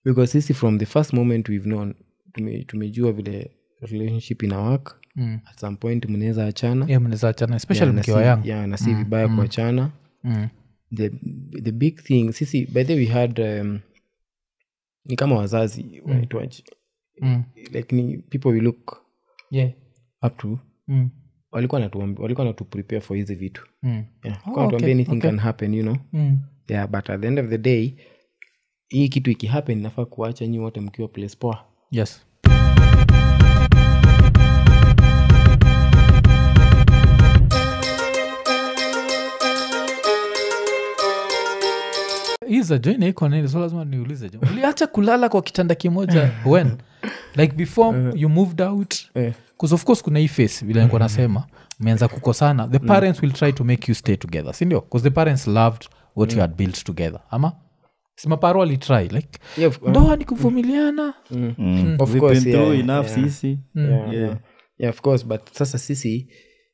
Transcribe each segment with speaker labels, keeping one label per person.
Speaker 1: because sisi from the first moment we've known tumejua vile relationship ina work. At some point mnaweza achana.
Speaker 2: Mnaweza achana especially mkiwa young.
Speaker 1: Na si vibaya kuachana. The big thing sisi by the way we had ni kama wazazi wanaitwaje. Like ni people we look up to. Walikuwa natu prepare for hizi vitu. Kwa tuambie anything can happen, you know. But at the end of the day hii kitu ikihappen nafaa kuacha nyinyi wote mkiwa place poa.
Speaker 2: Yes. Iza join iko nini so lazima niulize je. Uliacha kulala kwa kitanda kimoja when like before you moved out because of course kuna hii face vile nilikuwa nasema mmeanza kukosana the parents will try to make you stay together si ndio because the parents loved what you had built together ama sima paro ali try like ndoa ni kuvumiliana
Speaker 3: of course through enough sisi
Speaker 1: of course but sasa sisi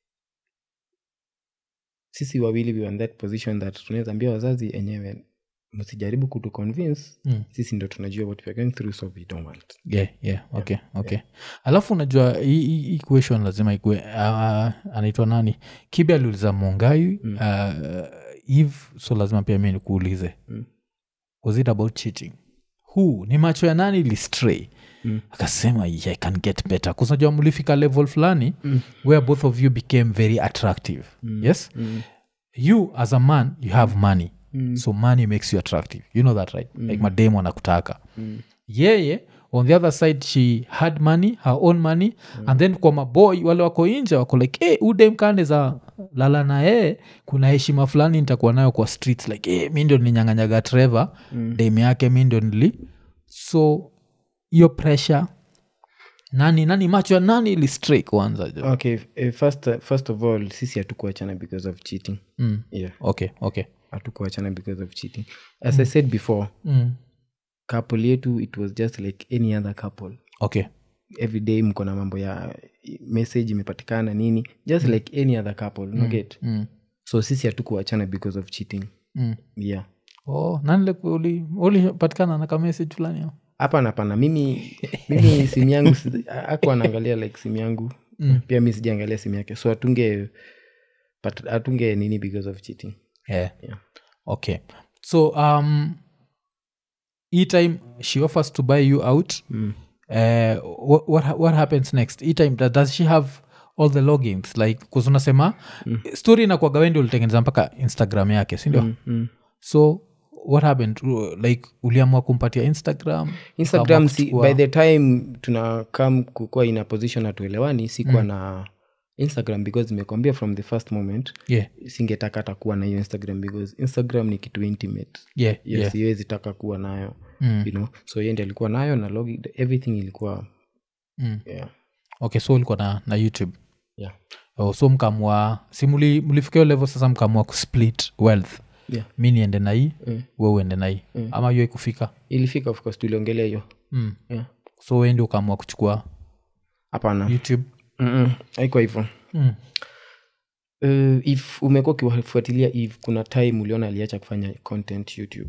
Speaker 1: wawili we were in that position that tunaweza ambia wazazi enyewe msijaribu kutu convince sisi ndo tunajua what we are going through so we don't want.
Speaker 2: Okay. Alafu unajua hii equation lazima ikue anaitwa nani Kibe aliuliza Mongai Eve so lazima pia mimi nikuulize was it about cheating who ni macho ya nani li stray akasema I can get better because unajua mlifika level fulani where both of you became very attractive yes you as a man you have money so money makes you attractive you know that right like mademo anakutaka yeye on the other side she had money her own money and then kwa maboy wale wako nje wako like udem kande za lala na yeye kuna heshima fulani nitakuwa nayo kwa streets like mimi ndio ninyang'anyaga Trevor dem yake mimi ndio nili so your pressure nani macho ya nani ili stray kwanza jo.
Speaker 1: Okay first of all sisi hatukuachana because of cheating.
Speaker 2: Okay
Speaker 1: hatukuachana because of cheating as I said before couple yetu it was just like any other couple.
Speaker 2: Okay
Speaker 1: every day mko na mambo ya message imepatikana nini just like any other couple no get so sisi hatukuachana because of cheating.
Speaker 2: Nani like ulipatikana na kama message fulani
Speaker 1: hapana mimi simu yangu hakuwa anaangalia like simu yangu pia mimi sijaangalia simu yake so atunge nini because of cheating.
Speaker 2: Okay so each time she offers to buy you out what happens next each time does she have all the logins like cuz unasema story na kwa gawendi ulitengeneza mpaka Instagram yake si ndio so what happened like uliamua kumpatia Instagram
Speaker 1: by the time tunakam kukua in a position atuelewani sikuwa na Instagram because nimekwambia from the first moment singetaka hata kuwa na hiyo Instagram because Instagram ni kitu intimate siwezi taka kuwa nayo you know so yeye ndiye alikuwa nayo na log everything ilikuwa
Speaker 2: okay so ulikuwa na YouTube so mkamua mlifikia level sasa mkamua kusplit wealth mimi niende na hii wewe uende na hii ama hiyo ikufika
Speaker 1: ilifika of course tuliongelea hiyo
Speaker 2: so wewe ndio ukaamua kuchukua
Speaker 1: hapana
Speaker 2: YouTube
Speaker 1: haiko hivyo if umekuwa ukifuatilia if kuna time uliona aliacha kufanya content YouTube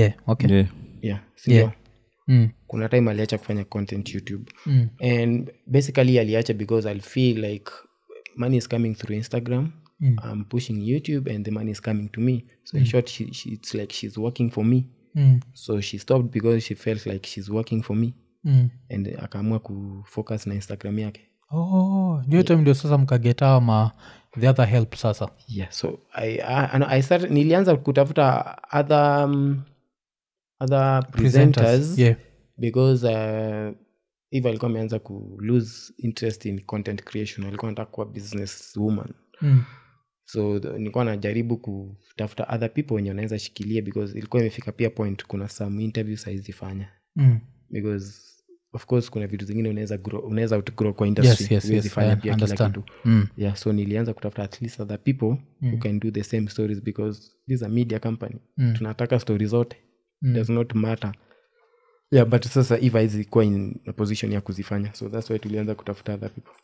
Speaker 1: sio kuna time aliacha kufanya content YouTube and basically aliacha because I feel like money is coming through Instagram. I'm pushing YouTube and the money is coming to me so in short it's like she's working for me so she stopped because she felt like she's working for me and akaamua kufocus na Instagram yake.
Speaker 2: Ndio time ndio sasa mkageta the other help sasa.
Speaker 1: So I started nilianza kutafuta other presenters because Eva alikuwa ameanza ku lose interest in content creation, alikuwa anataka kuwa business woman. So nilikuwa najaribu kutafuta other people wenye wanaweza shikilia because ilikuwa imefika pia point kuna some interviews haizifanya because of course kuna vitu zingine unaweza outgrow kwa industry zifanya pia kila kitu. So nilianza kutafuta at least other people who can do the same stories because this is a media company. Tunataka stories zote. Does not matter. But sasa Eva is kwa in a position ya kuzifanya. So that's why tulianza kutafuta other people.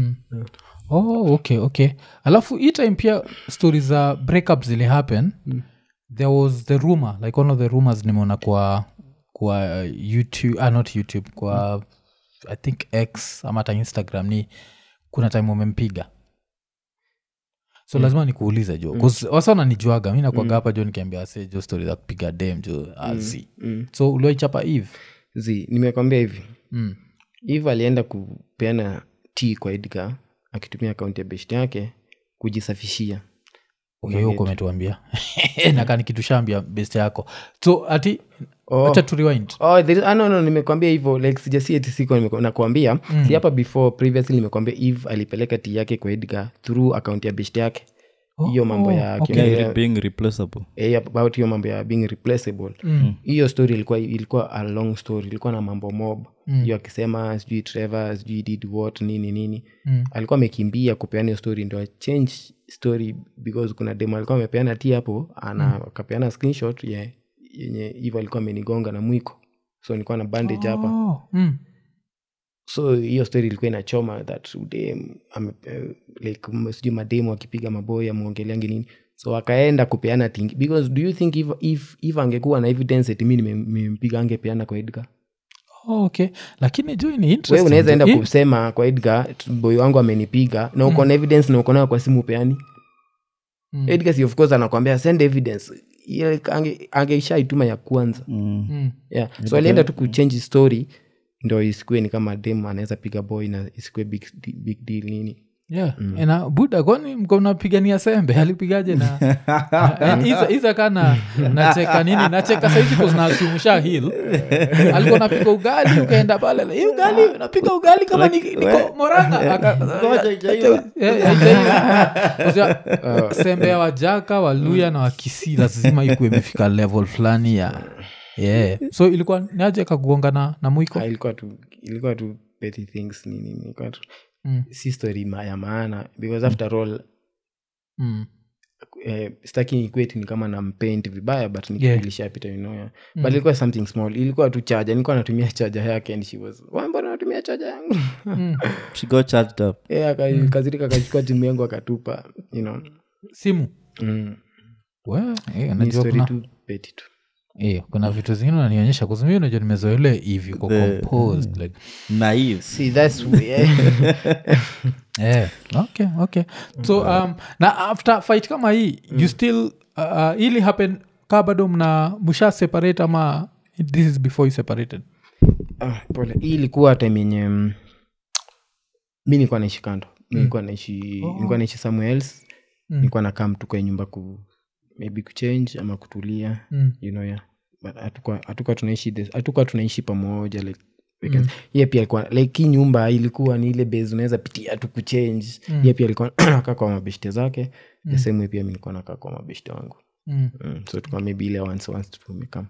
Speaker 2: Okay. Alafu hii time pia stories za breakups zile happen. There was the rumor, like one of the rumors nimeona kwa kwa YouTube, not YouTube, kwa I think X ama hata Instagram, ni kuna time umempiga, so lazima nikuulize jo, cause wasana nijuaga mimi nakuaga hapa jo nikiambia ase jo story za kupiga dem jo azi. So ulichapa Eve
Speaker 1: nimekwambia hivi Eve alienda kupeana tea kwa Edgar akitumia akaunti ya best yake kujisafishia.
Speaker 2: Okay, huko umetuambia na kani kitu shambia best yako, so ati acha tu rewind.
Speaker 1: No, nimekwambia hivyo like sijasi eti siko nakwambia si hapa before previously nimekwambia Eve alipeleka tea yake kwa Edgar through account ya best yake. Hiyo mambo ya
Speaker 3: being replaceable.
Speaker 1: About hiyo mambo ya being replaceable. Hiyo story ilikuwa a long story, ilikuwa na mambo mob. Hiyo akisema sijui Trevor sijui did what nini. Alikuwa amekimbia kupeana hiyo story ndio change story because kuna demo alikuwa amepeana tea hapo akapeana screenshot yenye hivyo alikuwa amenigonga na mwiko, so nilikuwa na bandage hapa. So hiyo story ilikuwa inachoma that like sijui mademo akipiga maboya muongeleangi nini, so akaenda kupeana thing because do you think if angekuwa na evidence eti mimi nimempiga angepeana kwa Edgar?
Speaker 2: Okay, lakini jo ni interesting.
Speaker 1: Wewe unaweza enda kusema kwa Edgar boy wangu amenipiga na uko na evidence na uko nayo kwa simu peani. Edgar si of course anakuambia send evidence, angeishaituma ya kwanza. So alienda tu kuchange story ndio isikue ni kama dem anaweza piga boy na isikue big deal nini.
Speaker 2: Na buda kwani mko mnapigania sembe alipigaje na iza kana nacheka nini nacheka saizi kwa zinasumusha hill alikuwa napiga ugali ukaenda pale hiyo ugali napiga ugali kama niko Moranga sembe ya Wajaka Waluya na Wakisii lazima ikuwe imefika level fulani ya so ilikuwa niaje kakugonga na mwiko?
Speaker 1: Ilikuwa tu petty things nini ilikuwa tu si story ya maana because after all staki equate ni kama na mpaint vibaya but nikilishapita but ilikuwa something small, ilikuwa tu charger, nilikuwa natumia charger yake and she was mbona natumia charger yangu
Speaker 3: she got charged up
Speaker 1: kazirika akachukua simu yangu akatupa
Speaker 2: simu
Speaker 1: ni story tu petty tu.
Speaker 2: Kuna vitu zingine unanionyesha kwa sababu unajua nimezoea hivi kwa composed like
Speaker 3: naive.
Speaker 1: See that's
Speaker 2: okay. So na after fight kama hii you still ili happen kabado mna musha separate ama this is before you separated?
Speaker 1: Pole, hii ilikuwa time yenye mimi nilikuwa naishi kando. Nilikuwa naishi somewhere else. Nilikuwa nakaa mtu kwa nyumba maybe kuchange ama kutulia but hatukuwa tunaishi pamoja like yeye pia alikuwa like hii nyumba ilikuwa ni ile base unaweza pitia tu kuchange. Yeye pia alikuwa anakaa kwa mabeshte zake the same way pia mimi nilikuwa nakaa kwa mabeshte wangu. So tukua maybe ile once tumekam.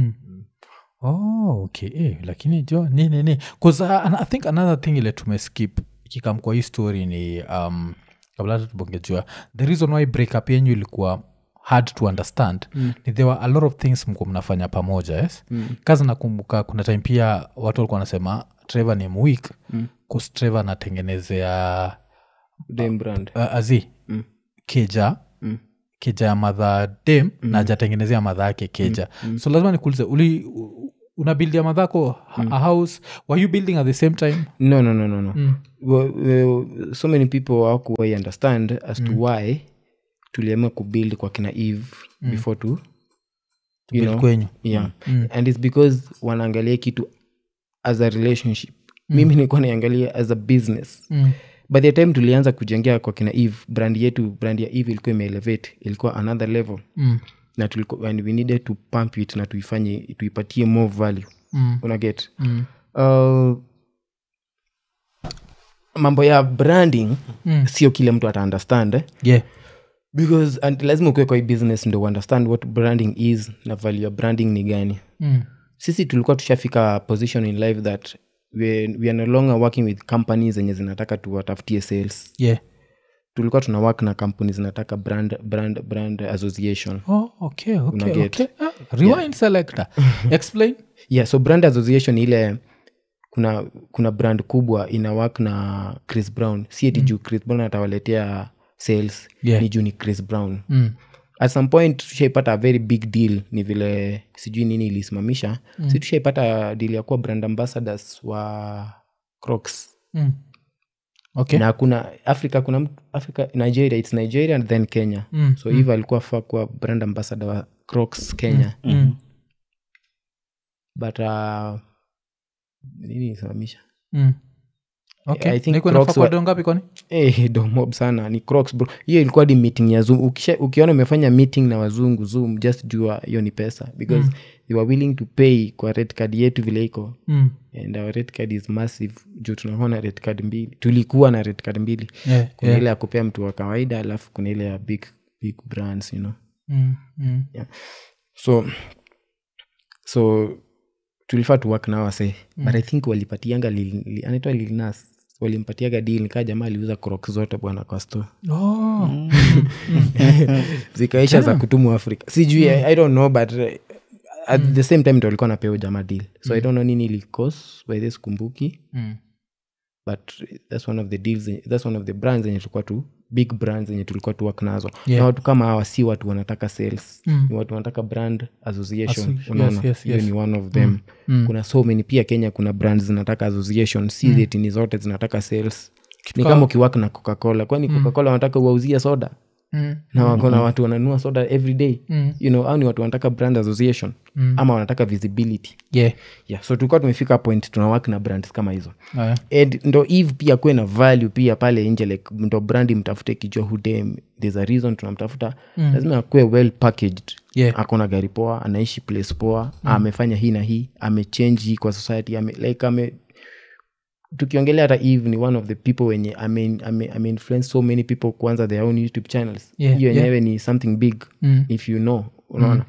Speaker 2: Okay. Lakini jo nini cause I think another thing ile tumeskip ikikam kwa hii story ni kabla tubongejua the reason why breakup yenyu ilikuwa hard to understand ni there were a lot of things mko mnafanya pamoja kazi nakumbuka kuna time pia watu walikuwa wanasema Trevor ni weak cause Trevor anatengenezea
Speaker 1: dem brand
Speaker 2: keja ya mother dem na hajatengenezea mother yake keja. So lazima nikuulize una build ya madhako a house, were you building at the same time?
Speaker 1: No. So many people hawakuwahi understand as to why tuliamua kubuild kwa kina Eve before to
Speaker 2: build kwenyu.
Speaker 1: And it's because wanaangalia kitu as a relationship. Mimi nilikuwa naangalia as a business. By the time tulianza kujengea kwa kina Eve, brand ya Eve ilikuwa imeelevate, ilikuwa another level. Na tulikuwa and we needed to pump it na tuipatie more value. Una get mambo ya branding sio kila mtu ata understand because lazima ukue kwa hii business ndo understand what branding is na value ya branding ni gani. Sisi tulikuwa tushafika position in life that we are no longer working with companies zenye zinataka tuwatafutie sales. Tulikuwa tuna work na companies zinataka brand association.
Speaker 2: Okay. Rewind selector. Explain.
Speaker 1: So brand association ile kuna brand kubwa ina work na Chris Brown. Si eti juu Chris Brown atawaletea sales, ni juu ni Chris Brown. at some point tushaipata a very big deal, ni vile sijui nini ilisimamisha. Si tushaipata deal ya kuwa brand ambassadors wa Crocs.
Speaker 2: Okay.
Speaker 1: Na kuna Africa, Nigeria, it's Nigeria and then Kenya. So Eve alikuwa faa kuwa brand ambassador wa Crocs Kenya. But nini ilisimamisha?
Speaker 2: Okay.
Speaker 1: I think
Speaker 2: Niko
Speaker 1: Crocs
Speaker 2: nafaa ngapi kwani?
Speaker 1: Mob sana ni Crocs bro. Hiyo ilikuwa di meeting ya Zoom. Ukiona umefanya meeting na wazungu Zoom, just jua hiyo ni pesa because they were willing to pay kwa red card yetu vile iko. And our red card is massive. Juu tunaona red card 2. Tulikuwa na red card 2. Kuna ile ya kupea mtu wa kawaida, alafu kuna ile ya big brands, you know. Yeah. So tulifaa to work na wase. But I think walipatianga anaitwa Lil Nas. Walimpatiaga deal nikaa jamaa aliuza Crocs zote bwana kwa store. Zikaisha za kutumu Afrika. Sijui I don't know, but at the same time ndo walikuwa napea jamaa deal. So I don't know nini ilikos by this kumbuki. But that's one of the deals, that's one of the brands zenye tulikuwa tu big brands zenye tulikuwa tu work nazo. Na watu kama hawa si watu wanataka sales. Ni watu wanataka brand association. Unaona? Hiyo ni one of them. Kuna so many pia Kenya kuna brands zinataka association. Si that ni zote zinataka sales. Ni kama ukiwork na Coca-Cola. Kwani Coca-Cola wanataka uwauzie soda? Na wakona watu wananunua soda every day. You know, au ni watu wanataka brand association ama wanataka visibility. So tulikuwa tumefika point tunawork na brands kama hizo. And ndo Eve pia kuwe na value pia pale nje, like ndo brandi mtafute kijua who them, there's a reason tunamtafuta. Lazima akuwe well packaged. Akona gari poa, anaishi place poa, amefanya hii na hii, amechange hii kwa society, tukiongelea hata Eve ni one of the people wenye ame influence so many people kuanza their own YouTube channels. Hiyo yenyewe ni something big if you know, unaona.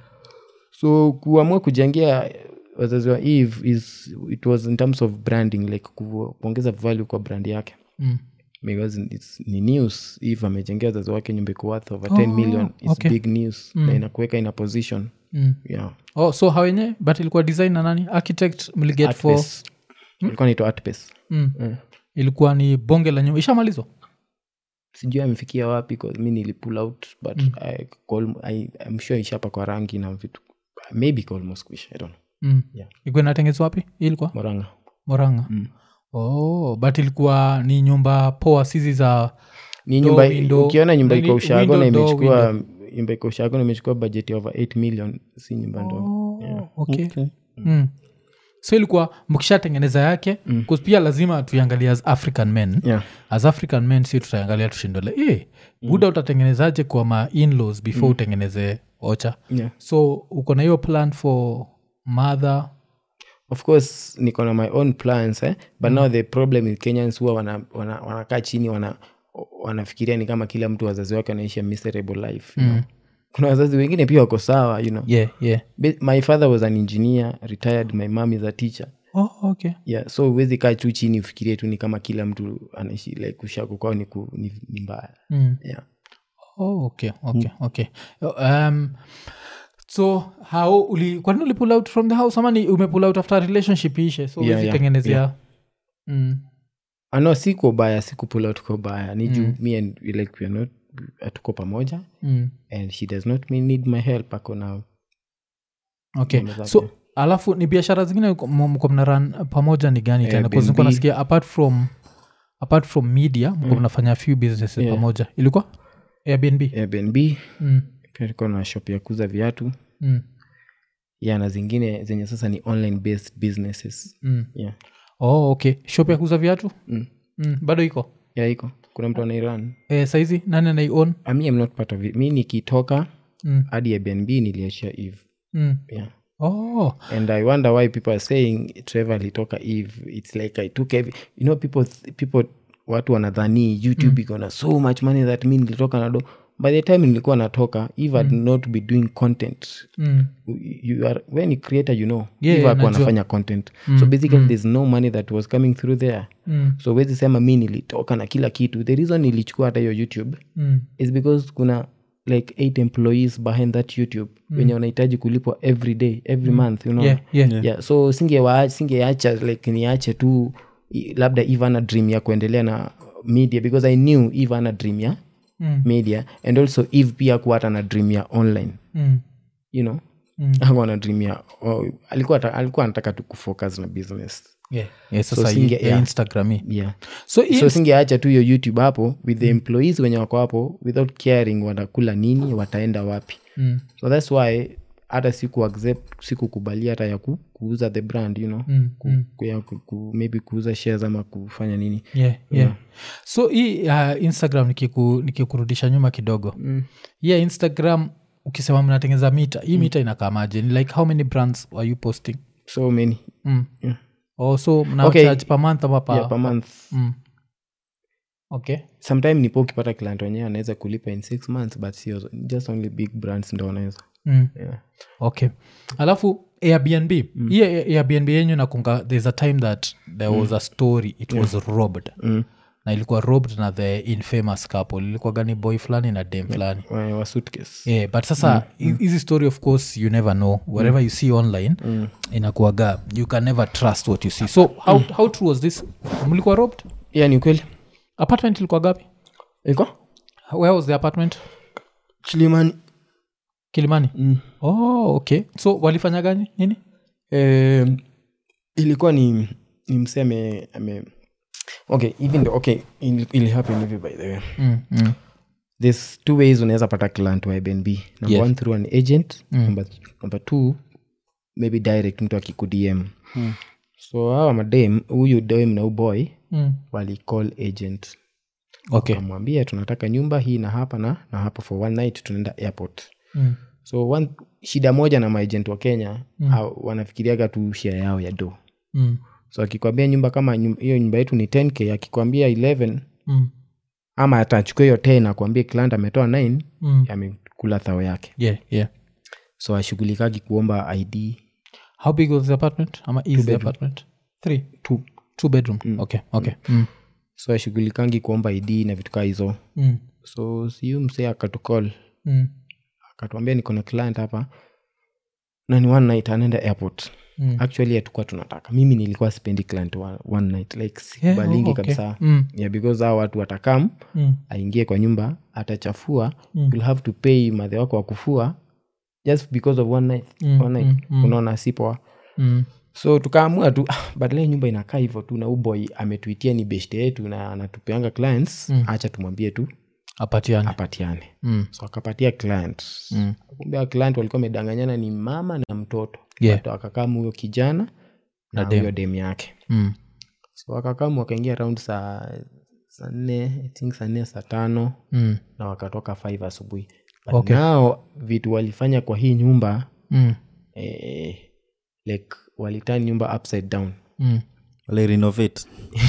Speaker 1: So kuamua kujengea wazazi wa Eve it was in terms of branding, like kuongeza value kwa brand yake. Because ni news. Eve amejengea wazazi wake nyumba iko worth over 10 million. It's big news. Na inakuweka in a position.
Speaker 2: So hawenye but ilikuwa design na nani? Architect mliget for
Speaker 1: ilikuwa naitwa Artpace.
Speaker 2: Ilikuwa ni bonge la nyumba. Ishamalizwa?
Speaker 1: Sijui amefikia wapi because mi nilipull out, but I'm sure ishapa kwa rangi na vitu. Maybe almost kuisha, I don't know.
Speaker 2: Ilikuwa inatengenezwa wapi? Ilikuwa Moranga. But ilikuwa ni nyumba poa, sisi za
Speaker 1: ni nyumba. Ukiona nyumba iko Ushago na imechukua budget ya over 8 million, si nyumba ndogo.
Speaker 2: Okay. So ilikuwa mkishatengeneza yake because pia lazima tuiangalie as African men. As African men si tutaangalia tushindole buda utatengenezaje kwa ma in-laws before utengeneze ocha. So uko na hiyo plan for mother?
Speaker 1: Of course niko na my own plans but now the problem is Kenyans huwa wanakaa chini wanafikiria ni kama kila mtu wazazi wake anaishi a miserable life, you know? Kuna wazazi wengine pia wako sawa, you know. My father was an engineer, retired. My mom is a teacher.
Speaker 2: Okay.
Speaker 1: So huwezi kaa tu chini ufikirie tu ni kama kila mtu anaishi like kushaku kwao ni mbaya.
Speaker 2: Okay. So how kwa nini pull out from the house ama ni umepull out after relationship ishe? So tengenezea
Speaker 1: no, siku pull out kwa baya ni juu me and like we are not atuko pamoja and she does not need my help ako now.
Speaker 2: Okay. So alafu ni biashara zingine mko mnaran pamoja ni gani tena? Kwa sababu nasikia apart from media mko mnafanya few businesses pamoja. Ilikuwa Airbnb. Pia niko na shop ya kuuza viatu. Na zingine zenye sasa ni online based businesses. Okay. Shop ya kuuza viatu? Bado iko? Iko. Kuna mtu anairan. Saizi nani anai-own? I'm not part of it. Mi nikitoka hadi Airbnb niliachia Eve. And I wonder why people are saying Trevor alitoka Eve. It's like I took every, you know, people watu wanadhani YouTube iko na so much money that mi nilitoka nado. By the time nilikuwa natoka Eve had not be doing content. You are when you creator, you know, Eve hakuwa anafanya content. So basically there's no money that was coming through there. So wezi sema mi nilitoka na kila kitu. The reason nilichukua hata hiyo YouTube is because kuna like 8 employees behind that YouTube wenye wanahitaji kulipwa every day, every month, you know. So singeacha like niache tu labda Eve ana dream ya kuendelea na media because I knew Eve ana dream ya
Speaker 1: media and also Eve pia kuwa hata na dream ya online you know hakuwa na dream ya alikuwa anataka tu kufocus na business
Speaker 2: sasa Instagram
Speaker 1: so singeacha tu hiyo YouTube hapo with the employees wenye wako hapo without caring watakula nini wataenda wapi so that's why hata sikukubalia hata ya kuuza the brand you know maybe kuuza shares ama kufanya nini
Speaker 2: so hii Instagram nikikurudisha nyuma kidogo Instagram ukisema mnatengeneza mita hii mita inakamaje like how many brands are you posting
Speaker 1: so many
Speaker 2: so mna charge per month ama
Speaker 1: per month
Speaker 2: okay
Speaker 1: sometime nipo ukipata client wenyewe anaweza kulipa in 6 months but sio just only big brands ndio wanaweza
Speaker 2: okay alafu Airbnb Airbnb yenyu nakunga there's a time that there was a story it was robbed na ilikuwa robbed na the infamous couple ilikuwa gani boy fulani na dem fulani
Speaker 1: wa suitcase
Speaker 2: but sasa hizi story of course you never know whatever you see online inakuwaga you can never trust what you see so how true was this mlikuwa robbed
Speaker 1: ni kweli
Speaker 2: apartment ilikuwa gapi
Speaker 1: ilikuwa
Speaker 2: where was the apartment Kilimani okay so walifanya gani nini
Speaker 1: ilikuwa ni mseme okay even though okay it happen hivi by the way there's 2 ways unaweza pata client wa Airbnb number 1 through an agent number 2 maybe direct mtu akikudm so hawa madem huyu dem na boy wali call agent akamwambia tunataka nyumba hii na hapa na hapa for one night tunaenda airport so shida moja na maagent wa Kenya wanafikiriaga tu share yao ya do so akikwambia nyumba kama hiyo nyumba yetu ni 10k akikwambia 11 ama atachukua hiyo 10 akwambia client ametoa 9 amekula thao yake so ashughulikagi kuomba ID
Speaker 2: how big was the apartment ama is the apartment 2 bedroom okay
Speaker 1: so ashughulikangi kuomba ID na vitu kaa hizo so siyo msee akatukol akatuambia niko na client hapa na ni one night anaenda airport actually hatukuwa tunataka mimi nilikuwa sipendi client one night like sikubalingi kabisa because hao watu watakam aingie kwa nyumba atachafua you'll have to pay madhe wako wa kufua just because of one night unaona sipoa so tukaamua tu badala nyumba inakaa hivyo tu na uboy ametuitia ni best yetu na anatupeanga clients acha tumwambie tu apatiane so akapatia client kumbe client walikuwa wamedanganyana ni mama na mtoto akakamu huyo kijana na huyo dem yake so akakamu wakaingia around saa 4 I think saa 4 saa 5 na wakatoka 5 asubuhi but nao vitu walifanya kwa hii nyumba like waliturn nyumba upside down
Speaker 3: walirenovate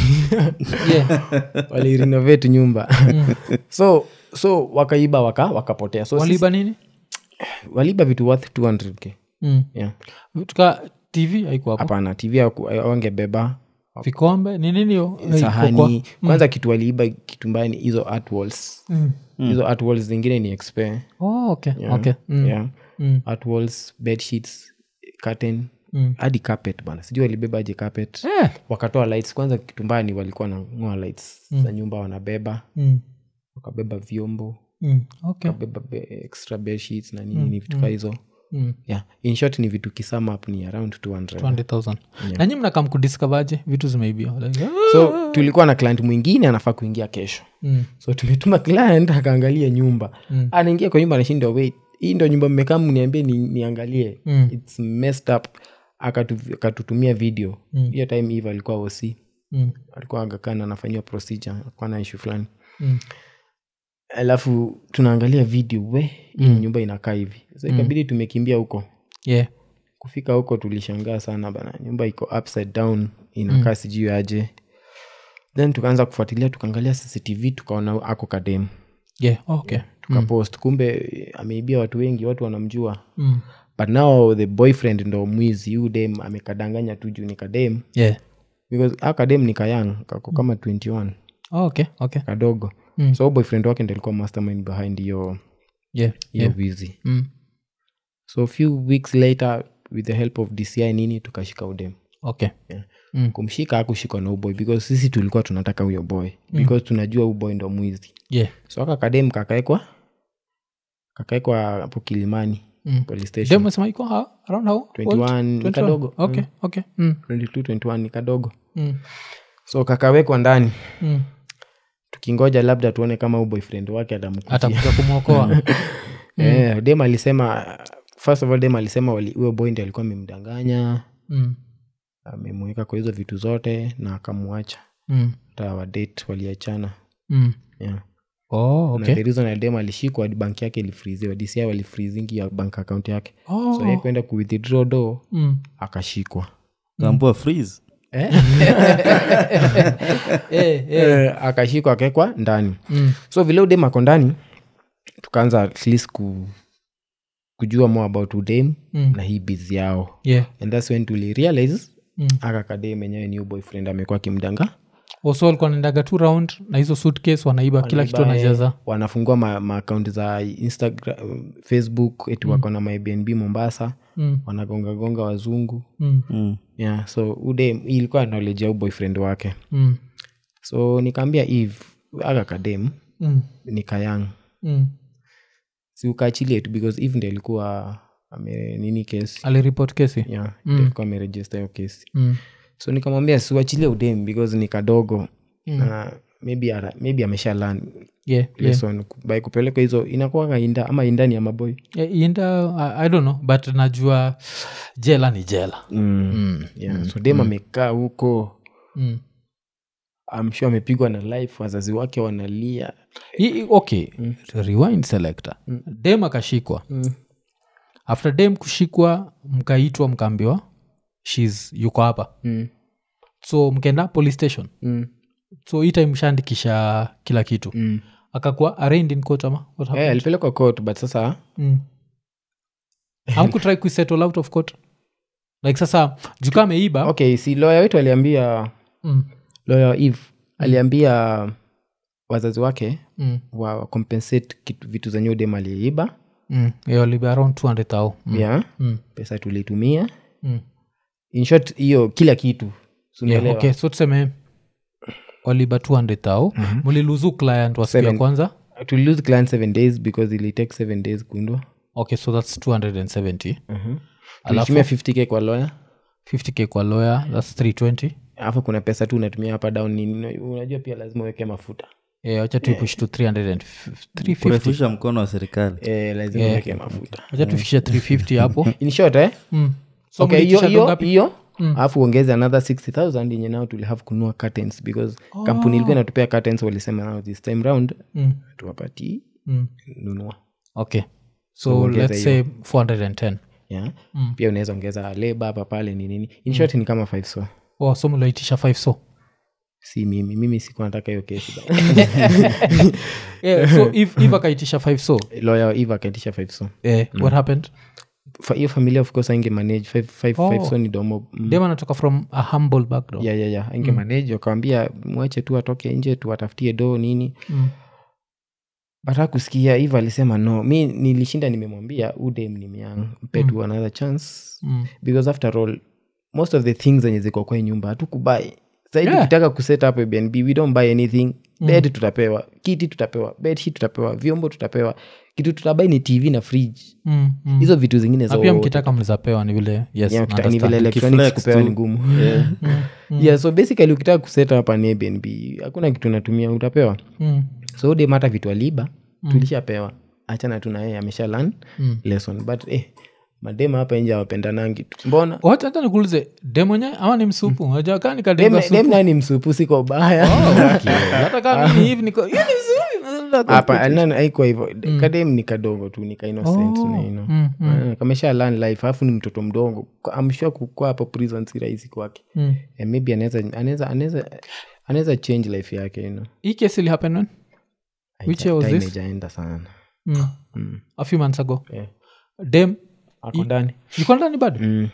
Speaker 1: walirenovate nyumba so wakaiba wakapotea so
Speaker 2: waliiba nini
Speaker 1: waliiba vitu worth 200k
Speaker 2: tuka TV haiko hapo
Speaker 1: hapana TV wangebeba
Speaker 2: vikombe ni nini hiyo
Speaker 1: sahani kwanza kitu waliiba kitu mbaya ni hizo art walls hizo art walls zingine ni expert
Speaker 2: okay
Speaker 1: art walls bed sheets curtain hadi carpet bana sijui walibeba aje carpet wakatoa lights kwanza kitu mbaya ni walikuwa na ngoa lights za nyumba wanabeba wakabeba vyombo wakabeba extra bed sheets na nini vitu kama hizo in short ni vitu kisum up ni around 200,000
Speaker 2: na nyinyi mnakam kudiscoverje vitu zimeibiwa
Speaker 1: so tulikuwa na client mwingine anafaa kuingia kesho so tumetuma client akaangalia nyumba anaingia kwa nyumba anashinda wait hii ndio nyumba mmekaa mniambie niangalie it's messed up akatutumia video hiyo time Eve alikuwa OC alikuwa agakana anafanywa procedure kwa na issue fulani alafu tunaangalia video hii nyumba inakaa hivi so ikabidi tumekimbia huko kufika huko tulishangaa sana bana nyumba iko upside down inakaa sijui aje then tukaanza kufuatilia tukaangalia CCTV tukaona ako kadem tukapost kumbe ameibia watu wengi watu wanamjua but now the boyfriend ndo mwizi yu dem amekadanganya tu juu ni kadem because akadem ni kayang kako kama 21 kadogo so boyfriend wake ndo alikuwa mastermind behind hiyo wizi so a few weeks later with the help of DCI nini tukashika udem
Speaker 2: okay
Speaker 1: yeah. Kumshika akushikwa na uboy because sisi tulikuwa tunataka huyo boy because tunajua uboy ndo mwizi
Speaker 2: yeah
Speaker 1: so akakadem kakaekwa hapo Kilimani police station
Speaker 2: dem sema iko around how
Speaker 1: 21 ni kadogo
Speaker 2: okay
Speaker 1: 22-21 ni kadogo so kakawekwa ndani tukingoja labda tuone kama huyo boyfriend wake
Speaker 2: atakuja kumwokoa
Speaker 1: dem alisema first of all dem alisema huyo boy ndiye alikuwa amemdanganya amemweka kwa hizo vitu zote na akamwacha hata wa date waliachana yeah.
Speaker 2: Okay.
Speaker 1: Na the reason Adem alishikwa bank yake ilifreeziwa DCI walifreezingi ya bank account yake so yeye kwenda ku withdraw do akashikwa
Speaker 3: kampua freeze
Speaker 1: akashikwa akekwa ndani so vile Udem ako ndani tukaanza at least kujua more about Udem na hii busy yao
Speaker 2: yeah
Speaker 1: and that's when tuli realize akakadem enyewe new boyfriend amekuwa kimdanga
Speaker 2: also walikuwa naendaga 2 round na hizo suitcase wanaiba kila kitu wanajaza
Speaker 1: wanafungua maakaunti za Instagram Facebook eti wako na Airbnb Mombasa wanagonga wazungu yeah so Udem ilikuwa knowledge ya boyfriend wake so nikaambia Eve akakadem nikayang si ukaachilie tu because Eve ndiye alikuwa nini kesi
Speaker 2: alireport kesi
Speaker 1: yeah alikuwa ameregister hiyo kesi so nikamwambia siwachilie Udem because ni kadogo maybe amesha learn lesson by kupeleka hizo inakuwa inda ama indani ya maboy
Speaker 2: inda I don't know but najua jela ni jela
Speaker 1: yeah so Dem amekaa huko I'm sure amepigwa na life wazazi wake wanalia
Speaker 2: okay rewind selector Dem akashikwa after Dem kushikwa mkaitwa mkaambiwa yuko hapa so mkaenda police station so hii time mshaandikisha kila kitu akakuwa arraigned in court ama what happened
Speaker 1: alipelekwa court but sasa
Speaker 2: hamkutry kusettle out of court like sasa juka ameiba
Speaker 1: okay si lawyer wetu aliambia lawyer Eve aliambia wazazi wake wa compensate vitu za new Dem aliiba
Speaker 2: aliiba around 200,000
Speaker 1: yeah pesa tulitumia in short hiyo kila kitu
Speaker 2: yeah, okay so tuseme waliba 200,000 muliluzu client wa siku ya kwanza
Speaker 1: to lose client 7 days because it take 7 days kuindwa
Speaker 2: okay so that's 270
Speaker 1: alafu 50k kwa lawyer
Speaker 2: 50k kwa lawyer that's 320
Speaker 1: alafu kuna pesa tu unatumia hapa down nini unajua pia lazima uweke mafuta
Speaker 2: acha tuipush to 350
Speaker 3: kurefusha mkono wa serikali
Speaker 1: lazima uweke mafuta
Speaker 2: acha tufikishe 350 hapo
Speaker 1: in short
Speaker 2: so
Speaker 1: okay hiyo alafu uongeze another 60,000 yenye nao tuli have kununua curtains because kampuni ilikuwa inatupea curtains walisema now this time round tuwapati nunua
Speaker 2: okay so let's say 410
Speaker 1: yeah pia unaweza ongeza labor hapa pale ni nini in short ni kama 5 so
Speaker 2: so mlioitisha 5 so
Speaker 1: si mimi sikuwa nataka hiyo kesi
Speaker 2: yeah so if akaitisha 5 so
Speaker 1: lawyer Eve akaitisha 5 so
Speaker 2: what happened
Speaker 1: hiyo familia of course ainge manage 5 so ni domo
Speaker 2: Dem anatoka from a humble background
Speaker 1: yeah ainge manage wakawambia mwache tu atoke nje tuwatafutie do nini bata kusikia Eve alisema no mi nilishinda nimemwambia Udem ni myang mpe tu another chance because after all most of the things zenye ziko kwa nyumba hatukubai zaidi ukitaka kuset up Airbnb we don't buy anything bed tutapewa kiti tutapewa bed sheet tutapewa vyombo tutapewa kitu tutabai ni TV na fridge hizo vitu zingine
Speaker 2: za pia mkitaka mlizapewa ni vile yes
Speaker 1: ni vile electronics kupewa ni ngumu yeah so basically ukitaka kuset up an Airbnb hakuna kitu natumia utapewa so de mata vitu aliba tulishapewa achana tu na yeye amesha learn lesson but madema hapa nje hawapendanangi mbona
Speaker 2: hata nikuulize dem mwenyewe ama ni msupu unajua kama nikademba supu
Speaker 1: dem na ni msupu siko baya
Speaker 2: hata kama mimi hivi niko
Speaker 1: hapa haiko hivyo kadem ni kadogo tu ni innocent kamesha learn life alafu ni mtoto mdogo I'm sure kukua hapo prison si rahisi kwake maybe anaweza change life yake
Speaker 2: hii kesi ili happen when which year was this
Speaker 1: imejaenda sana
Speaker 2: a few months ago dem
Speaker 1: ako ndani
Speaker 2: yuko ndani bado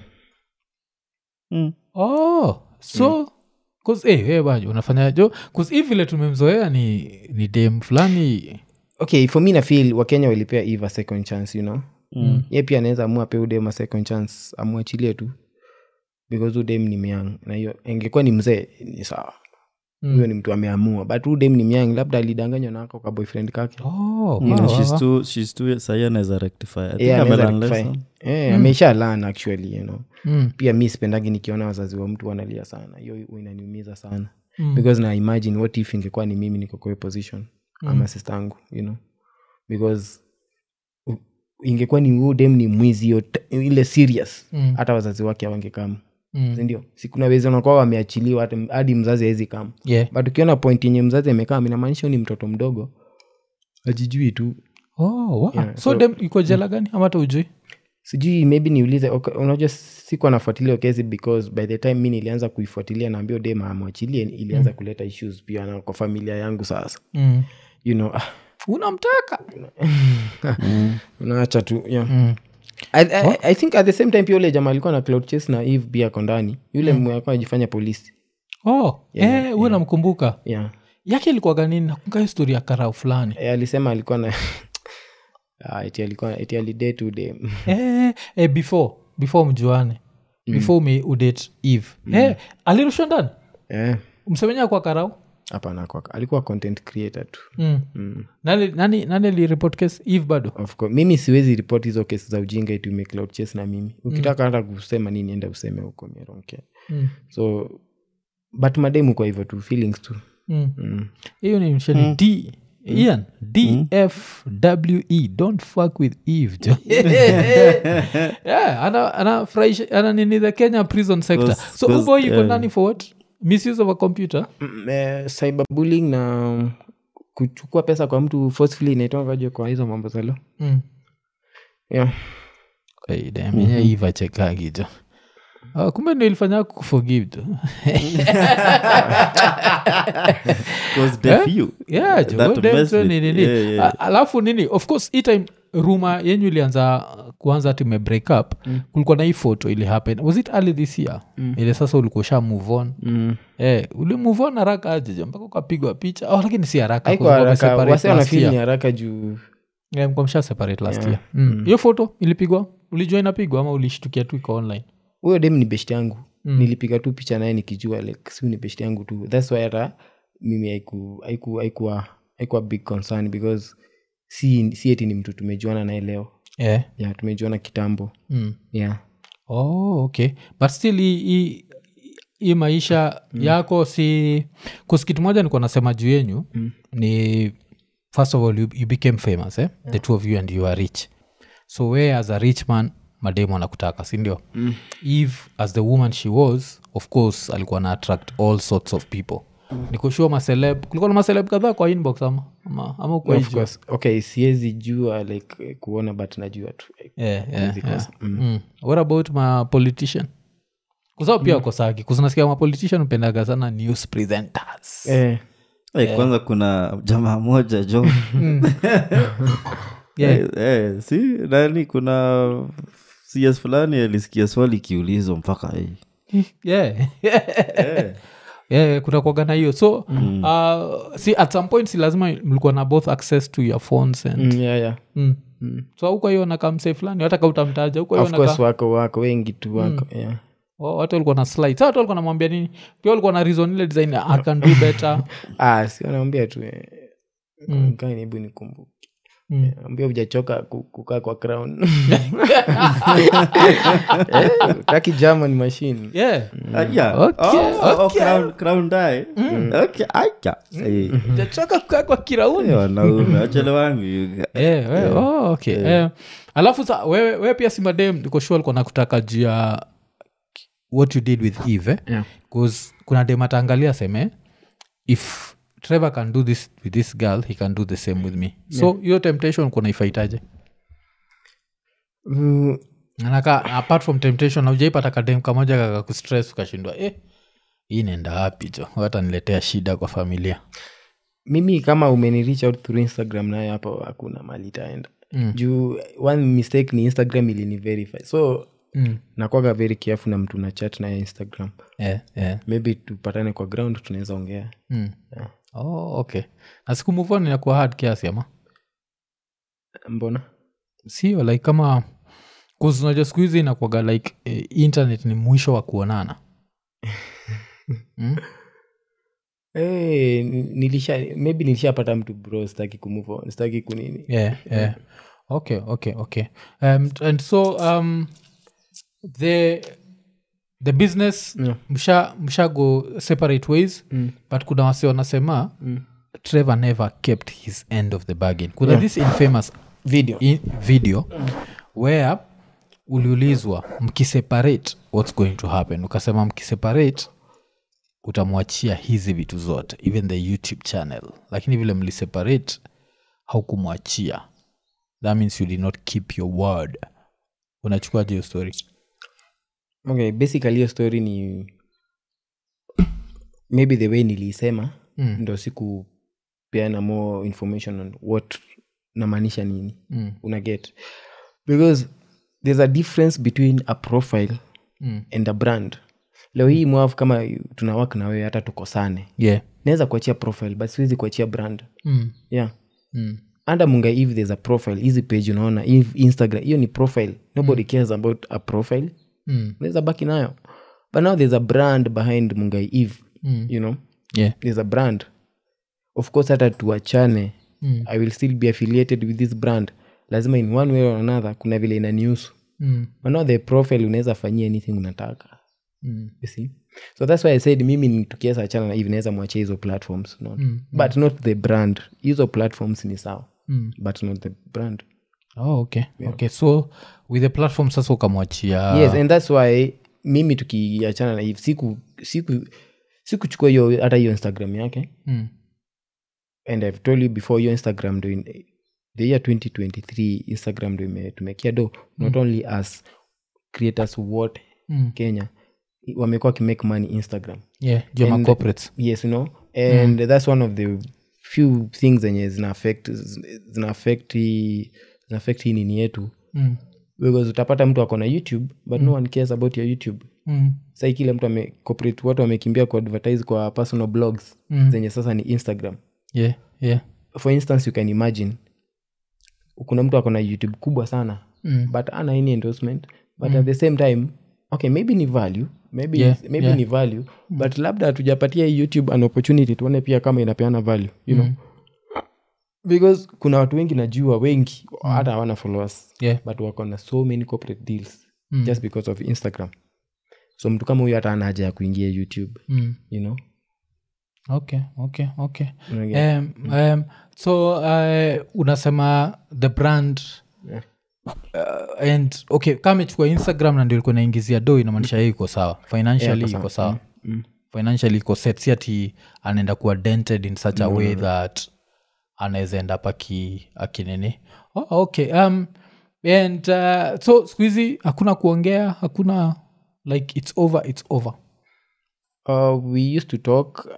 Speaker 2: so cause bajo unafanyaje cause hivi vile tumemzoea ni dem fulani
Speaker 1: okay for me na feel Wakenya walipea Eve a second chance ye pia anaweza amua pe Udem a second chance amuachilie tu because udem ni myang na hiyo ingekuwa ni mzee ni sawa huyo ni mtu ameamua but udem ni myang labda alidanganywa na kwa boyfriend kake
Speaker 3: she's too sahi anaweza rectify I think
Speaker 1: Yeah,
Speaker 3: amelearn
Speaker 1: anaweza
Speaker 3: lesson.
Speaker 1: rectify. Amesha learn actually you know pia mi sipendagi nikiona wazazi wa mtu wanalia sana hiyo inaniumiza sana because na imagine what if ingekuwa ni mimi niko kwa hiyo position ama sister yangu you know because ingekuwa ni huyo dem ni mwizi ile serious hata wazazi wake hawangekama ndio sikuna wezi unakuwa wameachiliwa hadi mzazi hawezi kama but ukiona point yenye mzazi amekaa inamaanisha ni mtoto mdogo ajijui tu
Speaker 2: wow. So dem iko jela gani ama hata ujui
Speaker 1: sijui maybe niulize unajua sikuwa nafuatilia kesi because by the time mi nilianza kuifuatilia naambia dem amwachilie ilianza kuleta issues pia na kwa familia yangu sasa you know
Speaker 2: unamtaka
Speaker 1: unaacha tu I think at the same time pia ule jamaa alikuwa na cloud chase na Eve pia kondani yule alikuwa anajifanya polisi
Speaker 2: huyo namkumbuka
Speaker 1: yeah
Speaker 2: yake ilikuwa gani nakumbuka historia ya karau fulani
Speaker 1: alisema alikuwa na eti alidate today
Speaker 2: before mjuane before udate Eve alirushwa ndani msemenya kwa karau
Speaker 1: hapana alikuwa content creator tu
Speaker 2: nani alireport case Eve bado
Speaker 1: of course mimi siwezi report hizo kesi za ujinga eti ume cloud chase na mimi ukitaka hata kusema nini enda useme huko mironke so but mademu kwa hivyo tu feelings tu
Speaker 2: hiyo ni mshani D Ian DFWE don't fuck with Eve anafurahisha ana nini the Kenya prison sector so ubo iko nani for what misuse of a computer
Speaker 1: cyberbullying na kuchukua pesa kwa mtu forcefully inaitwa kwa hizo mambo zalo yeah
Speaker 2: Eve chekagijo kumbe ndio ilifanya kuforgive tu alafu nini of course hii time rumor yenyu ilianza kuanza tume break up kulikuwa na hii photo ili happen was it early this year ile sasa ulikuwa sha move on uli move on haraka aje mpaka ukapigwa picha lakini si haraka
Speaker 1: wase wanafeel ni haraka juu
Speaker 2: mko msha separate last year hiyo photo ilipigwa ulijua inapigwa ama ulishtukia tu iko online
Speaker 1: huyo dem ni best yangu nilipiga tu picha naye nikijua like si ni best yangu tu that's why hata mimi haikuwa big concern because si eti ni mtu tumejuana naye leo yeah tumejuana kitambo yeah
Speaker 2: okay but still hii maisha yako si kitu moja niko nasema juu yenyu ni first of all you became famous the two of you and you are rich so where as a rich man mademu anakutaka sindio Eve as the woman she was of course alikuwa na attract all sorts of people nikushua maceleb kulikuwa na maceleb kadhaa kwa inbox ama kwa
Speaker 1: of course okay siwezi jua like kuona but najua tu
Speaker 2: what about my politician kusao pia kosaki kusanasikia ma politician upendaga sana news presenters
Speaker 3: kwanza kuna jamaa moja jo si nani kuna CS fulani alisikia swali kiulizo mpaka
Speaker 2: kutakuaga na hiyo so si at some point si lazima mlikuwa na both access to your phones and so huko hiyo naka msee fulani hata kautamtaja huko
Speaker 1: of course wako wengi tu wako
Speaker 2: watu walikuwa na slides watu walikuwa namwambia nini pia walikuwa na reason ile design I can do better
Speaker 1: si wanaambia tu kaa nibu nikumbuke ambia hujachoka kukaa kwa crown taki German machine
Speaker 3: crown die
Speaker 2: hujachoka kukaa kwa kirauni
Speaker 3: wanaume achelewangi
Speaker 2: alafu sa wewe pia si madem niko sure alikuwa nakutaka juu ya what you did with Eve because kuna dem ataangalia seme if Trevor can do this with this girl he can do the same with me so your temptation kuna ifaitaje anaka apart from temptation haujaipata kadem kamoja kakakustress ukashindwa hii nenda wapi jo hata niletea shida kwa familia
Speaker 1: mimi kama umenireach out through Instagram nayo hapo hakuna mali itaenda juu one mistake ni Instagram ilini verify so nakwaga very careful na mtu na chat naye Instagram maybe tupatane kwa ground tunaweza ongea
Speaker 2: okay na siku move on inakuwa hard kiasi ama
Speaker 1: mbona
Speaker 2: sio like kama 'cause unajua siku hizi inakuwaga like internet ni mwisho wa kuonana.
Speaker 1: Maybe nilishapata mtu bro, sitaki kumove on, sitaki kunini.
Speaker 2: Yeah. Okay. And so the business msha go separate ways, but kuna wase wanasema Trevor never kept his end of the bargain. Kuna this infamous video where uliulizwa mkiseparate what's going to happen, ukasema mkiseparate utamwachia hizi vitu zote, even the YouTube channel, lakini vile mliseparate haukumwachia. That means you did not keep your word. Unachukuaje hiyo story?
Speaker 1: Okay, basically hiyo story ni maybe the way nilisema ndo sikupeana more information on what namaanisha nini. Una get, because there's a difference between a profile and a brand. Leo hii mwafu kama tunawak na wewe hata tukosane, naweza kuachia profile but siwezi kuachia brand. Under Mungai, if there's a profile, easy page unaona, if Instagram hiyo ni profile, nobody cares about a profile. There's baki nayo, but now there's a brand behind Mungai Eve. You know, there's a brand. Of course hata tuachane, I will still be affiliated with this brand, lazima in one way or another kuna vile ina news. But now the profile unaweza fanyia anything unataka. You see, so that's why I said mimi tukiasa achana na Eve naweza mwachia hizo platforms, but not the brand. Hizo platforms ni sawa, but not the brand.
Speaker 2: Okay. So with the platform sasa ukamwachia.
Speaker 1: Yes, and that's why mimi tukiachana na Eve sikuchukua hiyo hata hiyo Instagram yake. And I've told you before, your Instagram doing the year 2023 Instagram do tumekia do not only as creators what Kenya wamekuwa kimake money Instagram.
Speaker 2: Joma corporates.
Speaker 1: Yes, you know, and that's one of the few things zenye zina affect nini yetu. Because utapata mtu akona YouTube but no one cares about your YouTube. Sasa kila mtu corporate watu wamekimbia ku advertise kwa personal blogs zenye sasa ni Instagram. For instance, you can imagine kuna mtu akona YouTube kubwa sana but ana any endorsement, but at the same time, okay, maybe ni value, maybe ni value, but labda hatujapatia YouTube an opportunity tuone pia kama inapeana value, you know. Because kuna watu wengi najua wengi hata hawana followers, but wako na so many corporate deals just because of Instagram. So mtu kama huyo hata ana haja ya kuingia YouTube, you know.
Speaker 2: Okay. So unasema the brand and okay, kama chukua Instagram na ndio ilikuwa inaingizia do, inamaanisha yeye iko sawa financially, iko sawa financially, iko set, si ati anaenda kuwa dented in such a way that anaweza end up akinini. Okay. And so squeezy hakuna kuongea, hakuna like it's over.
Speaker 1: We used to talk.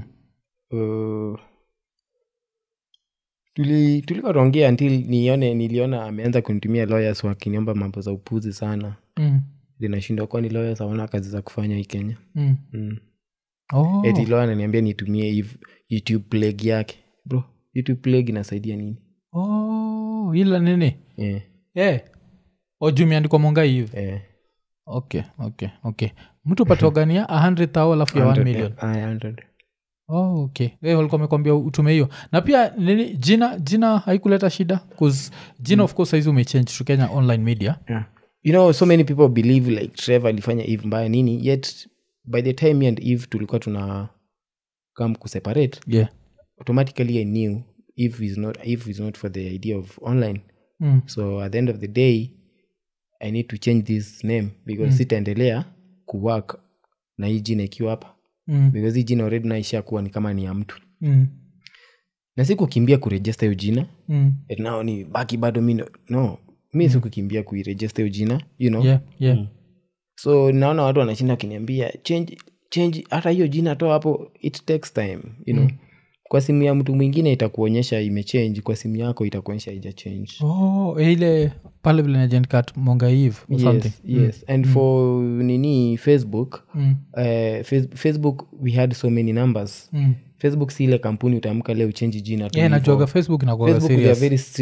Speaker 1: Tulikuwa tuongea until niliona ameanza kunitumia lawyers wakiniomba mambo za upuzi sana. Linashindwa kwani lawyers hawana kazi za kufanya hii Kenya. Eti lawyer ananiambia nitumie YouTube plug yake. Bro, YouTube plug inasaidia nini?
Speaker 2: Ila nini? Ojumi andiko Mungai hivi. Okay. Mtu patogania 100,000 alafu ya 1 million.
Speaker 1: 100.
Speaker 2: Okay. Walikuwa wamekwambia utume hiyo. Na pia nini jina haikuleta shida? Because jina of course hizo umechange to Kenya Online Media.
Speaker 1: You know, so many people believe like Trevor alifanya Eve mbaya nini, yet by the time me and Eve tulikuwa tuna come kuseparate, automatically I knew Eve is not for the idea of online. So at the end of the day I need to change this name because sitaendelea kuwork na hii jina ikiwa hapa. Because hii jina already naisha kuwa ni kama ni ya mtu. Na sikukimbia kuregister hiyo jina. And now ni baki bado mimi mimi sikukimbia kuiregister hiyo jina, you know. So naona watu wanashinda kuniambia change hata hiyo jina toa hapo, it takes time, you know. Kwa simu ya mtu mwingine itakuonyesha imechange, kwa simu yako itakuonyesha haija change.
Speaker 2: Ile pale vile na Gen Cat Mungai Eve or something.
Speaker 1: Yes. And for nini Facebook, Facebook we had so many numbers. Facebook si ile kampuni utaamka leo change jina tu.
Speaker 2: Najuaga Facebook inakuwa serious.
Speaker 1: Facebook they are very strict.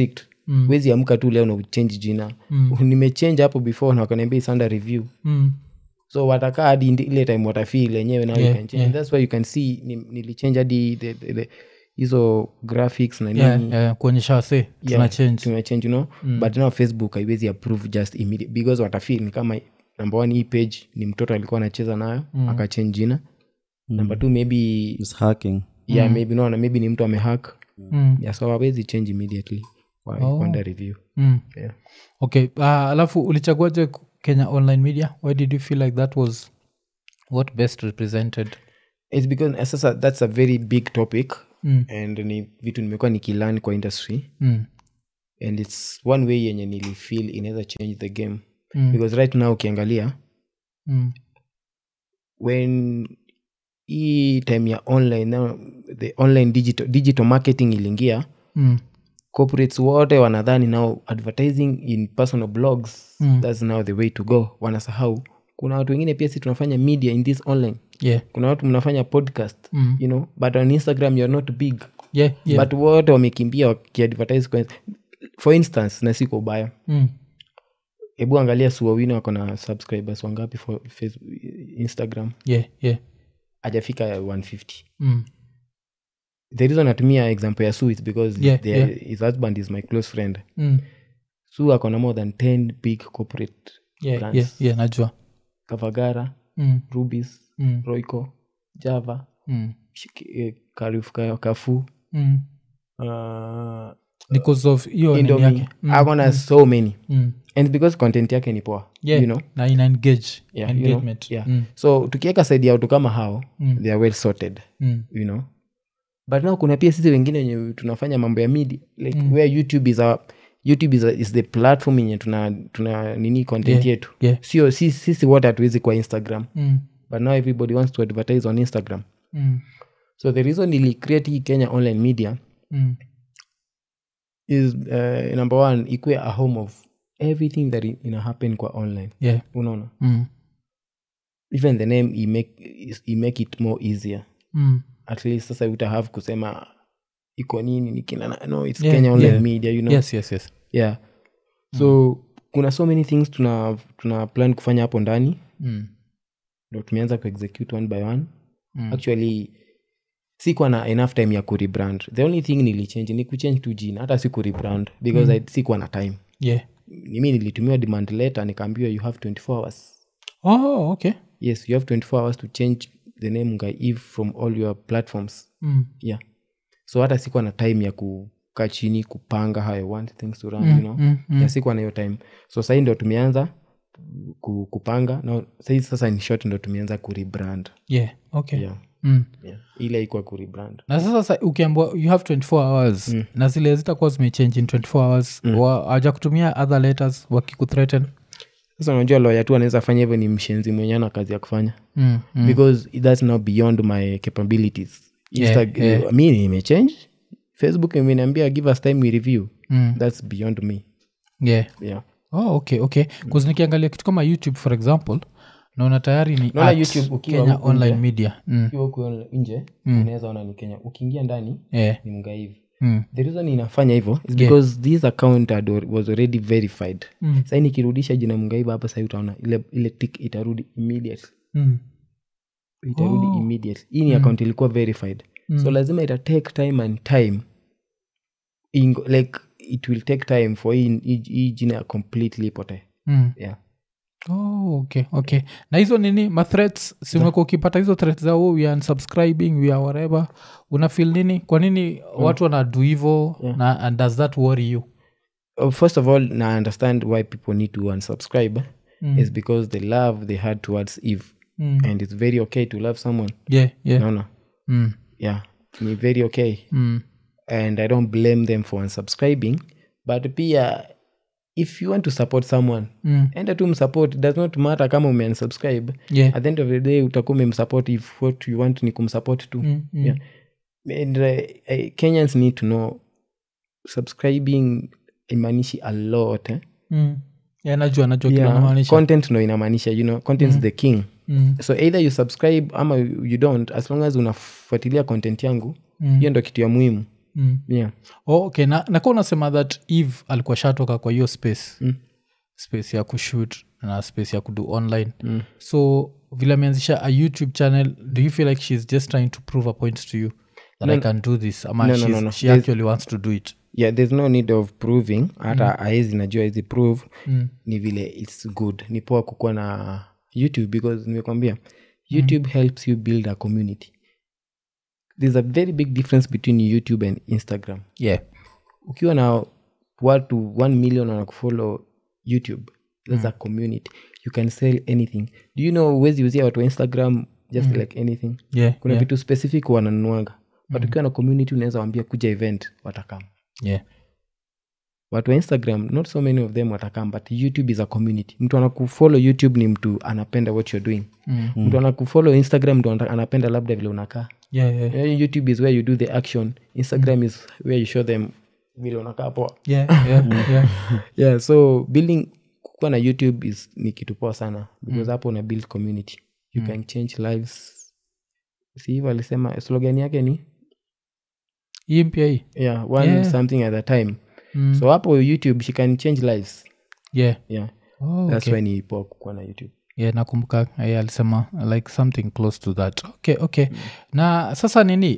Speaker 1: wezi amka tu leo na uchange jina. Nimechange hapo before na wakaniambia it's under review. So watakaa hadi ile time watafeel yenyewe now you can change. That's why you can see nilichange hadi the hizo graphics na nini
Speaker 2: kuonyesha wase tuna
Speaker 1: change but now Facebook haiwezi approve just immediate because watafeel ni kama number 1 hii page ni mtoto alikuwa anacheza nayo akachange jina. Number 2 maybe
Speaker 3: is hacking.
Speaker 1: Maybe ni mtu amehack. So hawezi change immediately under review.
Speaker 2: Okay, alafu ulichaguaje Kenya Online Media? Why did you feel like that was what best represented?
Speaker 1: It's because that's a very big topic. And ni vitu nimekuwa nikilearn kwa industry. And it's one way yenye nilifeel inaweza change the game. Because right now ukiangalia when hii time ya online now, the online digital marketing iliingia, corporates wote wanadhani now advertising in personal blogs that's now the way to go. Wanasahau kuna watu wengine pia si tunafanya media in this online. Kuna watu mnafanya podcast but on Instagram you're not big. But wote wamekimbia wakiadvertise for instance na siko ubaya. Hebu angalia Suwawina wako na subscribers wangapi for Facebook, Instagram? Hajafika 150. The reason natumia example ya Su is because his husband is my close friend. Su ako na more than 10 big corporate brands.
Speaker 2: Najua.
Speaker 1: Kavagara, Rubis, Royco, Java, Kafu,
Speaker 2: because of hiyo nini yake.
Speaker 1: Akona so many. And because content yake ni poa,
Speaker 2: na ina engagement.
Speaker 1: So tukiweka side ya watu kama hao, they are well sorted, But now kuna pia sisi wengine wenye tunafanya mambo ya media like where YouTube is the platform yenye tuna nini content yetu. Sio sisi wote hatuwezi kwa Instagram. But now everybody wants to advertise on Instagram. So the reason nili create hii Kenya Online Media is number 1 ikuwe a home of everything that ina happen kwa online. Unaona? Even the name you make it more easier. At least sasa uta have kusema iko nini nikina it's Kenya Online Media,
Speaker 2: Yes.
Speaker 1: So kuna so many things tuna plan kufanya hapo ndani. Ndio tumeanza ku execute one by one. Actually sikuwa na enough time ya ku rebrand. The only thing nilichange ni kuchange tu jina, hata siku rebrand because sikuwa na time. Mimi nilitumiwa demand letter nikaambiwa you have 24 hours.
Speaker 2: Oh, okay.
Speaker 1: Yes, you have 24 hours to change the name Ngai Eve from all your platforms. So hata sikuwa na time ya kukaa chini kupanga how I want things to run, sikuwa na hiyo time. So sasa ndio tumeanza kupanga na sasa in short ndio tumeanza ku rebrand. Ile iko ku rebrand.
Speaker 2: Na sasa ukiambiwa you have 24 hours na zile zitakuwa zimechange in 24 hours hawaja kutumia other letters wakikuthreaten.
Speaker 1: Sasa unajua lawyer tu anaweza fanya hivyo, ni mshenzi mwenyewe na kazi ya kufanya. Because that's now beyond my capabilities. Mimi nimechange, Facebook imeniambia give us time we review. That's beyond me.
Speaker 2: Okay. Because nikiangalia kitu kama YouTube for example, naona tayari ni YouTube, Kenya Online Media.
Speaker 1: Ukiwa huko nje unaweza ona ni Kenya, ukiingia ndani ni Mngaivi. The reason inafanya hivyo is because this account was already verified. Sasa nikirudisha jina Mngaivi hapa sasa utaona ile tick itarudi immediately. Immediately. Hii ni account ilikuwa verified. So lazima ita take time like it will take time for hii jina completely pote.
Speaker 2: Okay. Na hizo nini threats simweko ukipata hizo threats za we are unsubscribing, we are whatever, una feel nini? Kwa nini watu wanadu hivyo and does that worry you?
Speaker 1: First of all, I understand why people need to unsubscribe. Is because the love they had towards Eve. And it's very okay to love someone. No. It's very okay. And I don't blame them for unsubscribing. But pia if you want to support someone, enda tu msupport. It does not matter kama unsubscribe. At the end of the day utakuwa umemsupport if what you want ni kumsupport tu. And Kenyans need to know subscribing imanishi a lot.
Speaker 2: Najua kinamaanisha.
Speaker 1: Content no inamaanisha, content is the king. So either you subscribe ama you don't, as long as unafuatilia content yangu, hiyo ndio kitu ya muhimu. yeah.
Speaker 2: Okay, na kwa unasema that Eve alikuwa shatoka kwa hiyo space ya kushoot na space ya kudo online so vile ameanzisha a YouTube channel, do you feel like she's just trying to prove a point to you that I can do this ama she actually wants to do it?
Speaker 1: Yeah, there's no need of proving hata aezi najua hizi prove ni vile it's good, ni poa kukuwa na YouTube because nimekwambia YouTube helps you build a community. There's a very big difference between YouTube and Instagram.
Speaker 2: Yeah,
Speaker 1: ukiwa na watu 1 million wanakufollow YouTube, there's a community, you can sell anything. Do you know uwezi uzia watu wa Instagram just like anything? Kuna vitu specific wananunuanga but ukiwa na community unaweza waambia kuja event watakama. Watu wa Instagram not so many of them watakam, but YouTube is a community. Mtu anakufollow YouTube ni mtu anapenda what you're doing. Mtu anakufollow Instagram mtu anapenda labda vile unakaa. YouTube is where you do the action. Instagram is where you show them vile unakaa poa. Yeah, so building kukuwa na YouTube ni kitu poa sana because hapo una build community. You can change lives. Si hivyo alisema slogan yake ni
Speaker 2: EMPI.
Speaker 1: Yeah, something at a time. So hapo YouTube she can change lives. That's why ni poa kukuwa na YouTube.
Speaker 2: Nakumbuka alisema like something close to that. Okay. Na sasa nini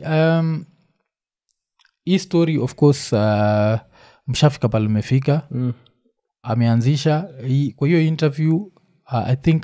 Speaker 2: hii story of course mshafika pale umefika ameanzisha kwa hiyo interview I think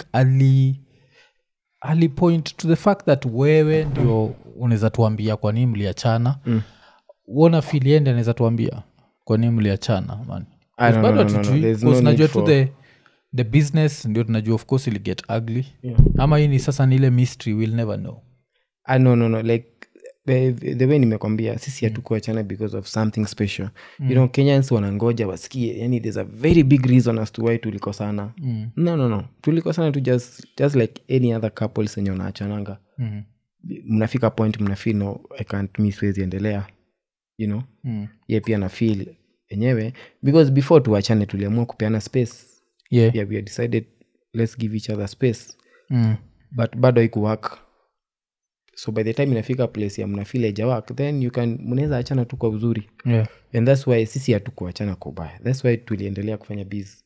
Speaker 2: ali point to the fact that wewe ndio unaweza tuambia kwa nini mliachana. Uona filiende anaweza tuambia kwa nini mliachana man? Najua tu the business ndio tunajua of course it'll get ugly. Ama hii ni sasa ni ile mystery we'll never know.
Speaker 1: No like the way nimekwambia sisi hatukuachana because of something special. You know Kenyans wanangoja wasikie, yani there's a very big reason as to why tulikosana. No tulikosana tu just like any other couples wenye wanaachananga. Mnafika point mnafeel no I can't miss wezi endelea, you know. Ye pia na feel enyewe because before tuachane tuliamua kupeana space. We had decided let's give each other space. But bado haikuwork. So by the time inafika place ya mnafeel haija work, then you can mnaweza achana tu kwa uzuri. And that's why sisi hatukuachana kwa ubaya. That's why tuliendelea kufanya biz.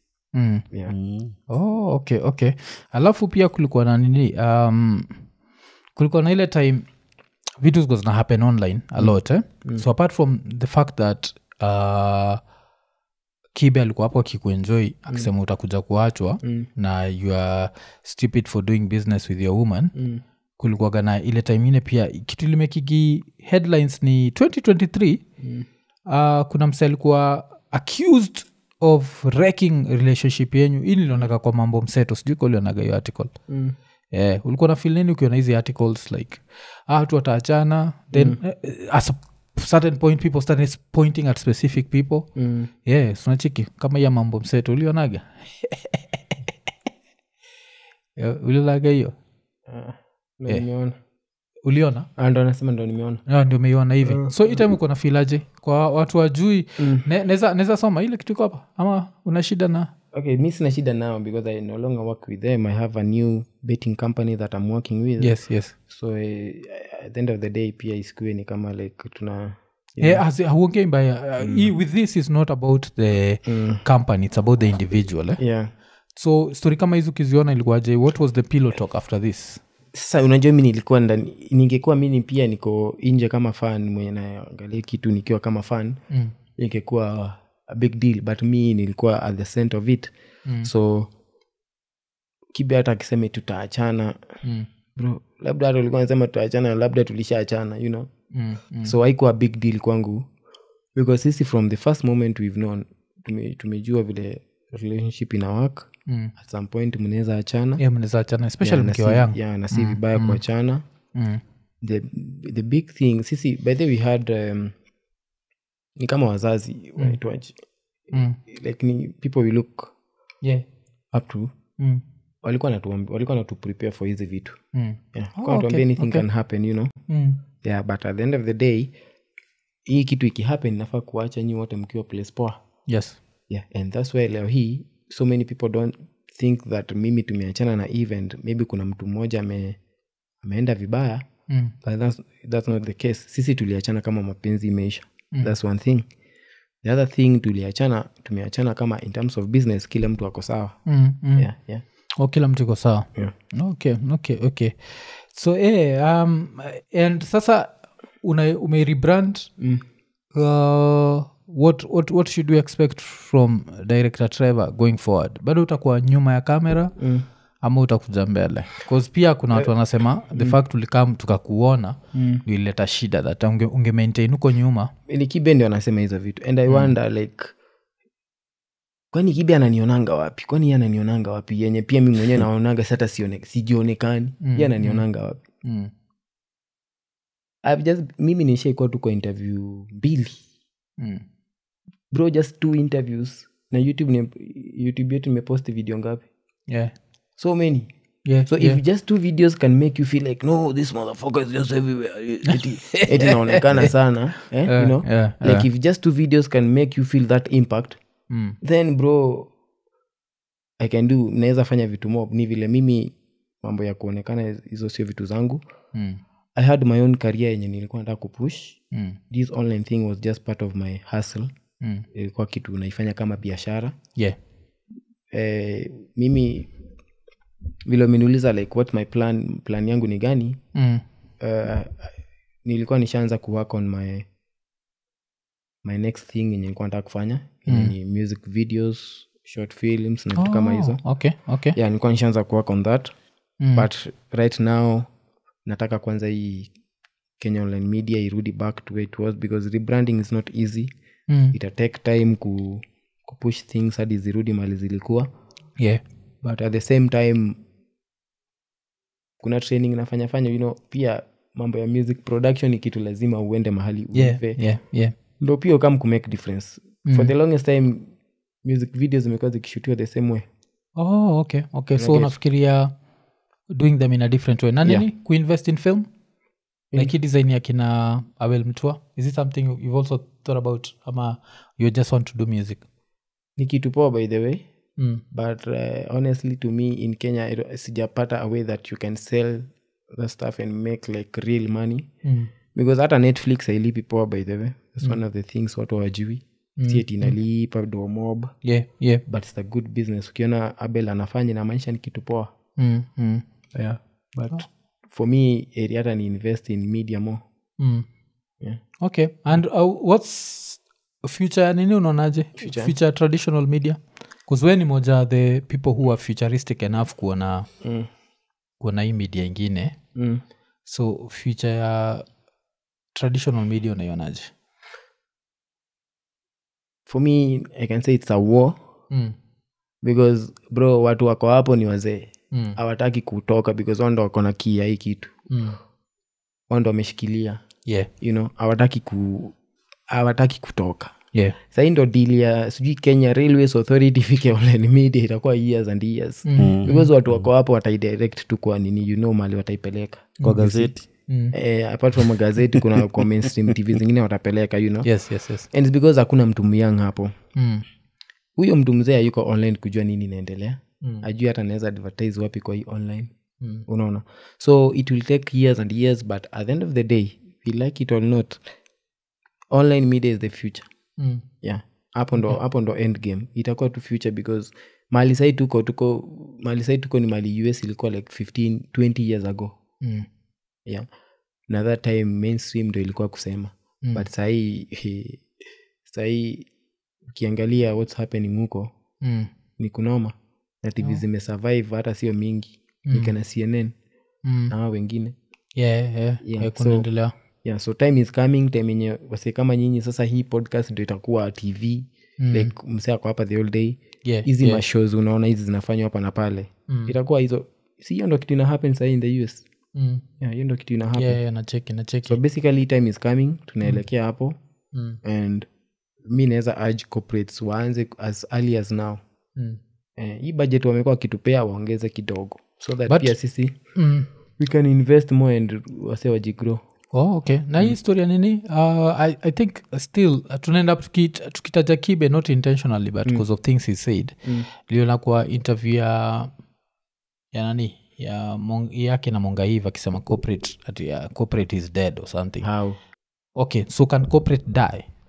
Speaker 2: Okay. Alafu pia kulikuwa na nini kulikuwa na ile time vitu ziko zina happen online a lot so apart from the fact that Kibe alikuwa hapo akikuenjoy akisema utakuja kuachwa na you are stupid for doing business with your woman. Kulikuwa na ile time ine pia kitu limekigi headlines ni 2023 kuna msee alikuwa accused of wrecking relationship yenyu. Hii nilionaka kwa mambo mseto, sijui kwa ulionaga hiyo article. Ulikuwa na feel nini ukiona hizi articles like watu wataachana then as a certain point people started pointing at specific people. Sunachiki kama ya mambo mseto ulionaga? Ulionaga hiyo?
Speaker 1: Nimeona.
Speaker 2: Uliona?
Speaker 1: Ndo nasema ndo nimeona.
Speaker 2: Ndio umeiona hivi. So hii time uko na feel aje kwa watu wajui? Neza soma ile kitu iko hapa ama una shida na?
Speaker 1: Okay, mi sina shida now because I no longer work with them. I have a new betting company that I'm working with.
Speaker 2: Yes.
Speaker 1: So at the end of the day pia isikue ni kama like tuna
Speaker 2: hauongei mbaya. With this is not about the company, it's about the individual. So story kama hizo ukiziona ilikuwaje? What was the pillow talk after this?
Speaker 1: Sasa unajua mimi nilikuwa ndani, ningekuwa mimi pia niko nje kama fan mwenye naangalia kitu nikiwa kama fan ingekuwa a big deal, but me nilikuwa at the center of it. So Kibe hata akisema tutaachana bro, labda hata ulikuwa unasema tutaachana, labda tulishaachana, you know. So haikuwa big deal kwangu because sisi from the first moment we've known tumejua vile relationship ina work. At some point mnaweza achana.
Speaker 2: Mnaweza achana especially mkiwa young.
Speaker 1: Na si vibaya kuachana. The big thing sisi by the way we had ni kama wazazi wanaitwaje, like ni people we look up to. Walikuwa natu prepare for hizi vitu. Kwa tuambie anything can happen, you know. But at the end of the day hii kitu ikihappen inafaa kuacha nyinyi wote mkiwa place poa. And that's why leo hii so many people don't think that mimi tumeachana na event, maybe kuna mtu mmoja ameenda vibaya. But that's not the case. Sisi tuliachana kama mapenzi imeisha. That's one thing. The other thing tumeachana kama in terms of business kila mtu ako sawa. Yeah.
Speaker 2: Kila mtu iko sawa.
Speaker 1: Yeah.
Speaker 2: Okay. So and sasa umerebrand. What should we expect from director Trevor going forward? Bado utakuwa nyuma ya kamera ama utakuja mbele? Because pia kuna watu wanasema the fact ulikam tukakuona ilileta shida that unge maintain uko nyuma.
Speaker 1: Ni Kibe ndio anasema hizo vitu and I wonder like kwani Kibe ananionanga wapi? Kwani yeye ananionanga wapi? Yenye pia mimi mwenyewe naonaga hata sijionekani. Yeye ananionanga wapi? Mimi nishaikuwa tu kwa interview 2. Bro, just 2 interviews. Na YouTube yetu nimepost video ngapi?
Speaker 2: Yeah.
Speaker 1: So many.
Speaker 2: Yeah.
Speaker 1: So if just 2 videos can make you feel like no, this motherfucker is just everywhere. Eti naonekana sana, you know? Like if just 2 videos can make you feel that impact, then bro, I can do, naweza fanya vitu mob. Ni vile mimi mambo ya kuonekana hizo sio vitu zangu. I had my own career yenye nilikuwa nataka kupush. This online thing was just part of my hustle. Ilikuwa kitu naifanya kama biashara.
Speaker 2: Yeah.
Speaker 1: Mimi vile umeniuliza like what my plan yangu ni gani? Nilikuwa nishaanza kuwork on my next thing yenye nilikuwa nataka kufanya. Ni music videos, short films na vitu kama hizo.
Speaker 2: Okay.
Speaker 1: Yeah, nilikuwa nishaanza kuwork on that. But right now nataka kwanza hii Kenya Online Media irudi back to where it was because rebranding is not easy. Ita take time kupush things hadi zirudi mali zilikuwa.
Speaker 2: Yeah.
Speaker 1: But at the same time kuna training nafanya you know, pia mambo ya music production ni kitu lazima uende mahali uive.
Speaker 2: Yeah.
Speaker 1: Ndio pia kama ku make difference. For the longest time music videos zimekuwa zikishutiwa the same way.
Speaker 2: Okay. So unafikiria doing them in a different way. Nani kuinvest in film? Like design ya kina Abel Mtua? Is it something you've also thought about ama you just want to do music?
Speaker 1: Ni kitu poa by the way. But honestly to me in Kenya sijapata a way that you can sell the stuff and make like real money. Because hata Netflix hailipi poa by the way. That's one of the things watu hawajui. Sieti inalipa do mob.
Speaker 2: Yeah.
Speaker 1: But it's a good business. Ukiona Abel anafanya na maisha ni kitu poa. Yeah. But for me hata ni invest in media more. Yeah.
Speaker 2: Okay. And what's future nini unaonaje? Future traditional media? Because we ni moja the people who are futuristic enough kuona hii media ingine. So future ya traditional media unaionaje?
Speaker 1: For me I can say it's a war. Because bro watu wako hapo ni wazee. Hawataki kutoka because wao ndo wako na key ya hii kitu. Wao ndo wameshikilia.
Speaker 2: Yeah.
Speaker 1: You know, hawataki kutoka.
Speaker 2: Yeah.
Speaker 1: Sasa ndo deal ya sijui Kenya Railways Authority fike online media itakuwa years and years. Because watu wako hapo wataidirect tu kwa nini, you know, mali wataipeleka
Speaker 3: kwa gazeti.
Speaker 1: Apart from gazeti kuna kwa mainstream TV zingine watapeleka, you know.
Speaker 2: Yes.
Speaker 1: And it's because hakuna mtu myang hapo. Huyo mtu mzee yuko online kujua nini inaendelea. Ajui hata anaweza advertise wapi kwa hii online. Unaona. So it will take years and years, but at the end of the day, we like it or not, online media is the future. Yeah. Hapo ndo end game. Itakuwa tu future because mali sai tuko ni mali US ilikuwa like 15-20 years ago. Yeah. Na that time mainstream ndo ilikuwa kusema. But sahi ukiangalia what's happening huko ni kunoma. Na TV zimesurvive hata sio mingi. Nikana CNN na hao wengine.
Speaker 2: Yeah. Kunaendelea.
Speaker 1: Yeah, so time is coming, time yenye wase kama nyinyi sasa hii podcast ndio itakuwa TV. Like msee ako hapa the whole day. Hizi mashows unaona hizi zinafanywa hapa na pale. Itakuwa hizo. Si hiyo ndo kitu ina happen sasa in the US. Yeah, hiyo ndo kitu ina happen.
Speaker 2: Yeah, na check.
Speaker 1: So basically time is coming, tunaelekea hapo. And mi naweza urge corporates waanze as early as now. Hii budget wamekuwa kitupea waongeze kidogo so that pia sisi we can invest more and wase wajigrow.
Speaker 2: Okay. Na hii historia nini? I think still tunaenda tukitaja Kibe not intentionally but because of things he said. Liona kwa interview ya nani? Yake na Mongaiva akisema corporate is dead or something.
Speaker 1: How?
Speaker 2: Okay, so can corporate die?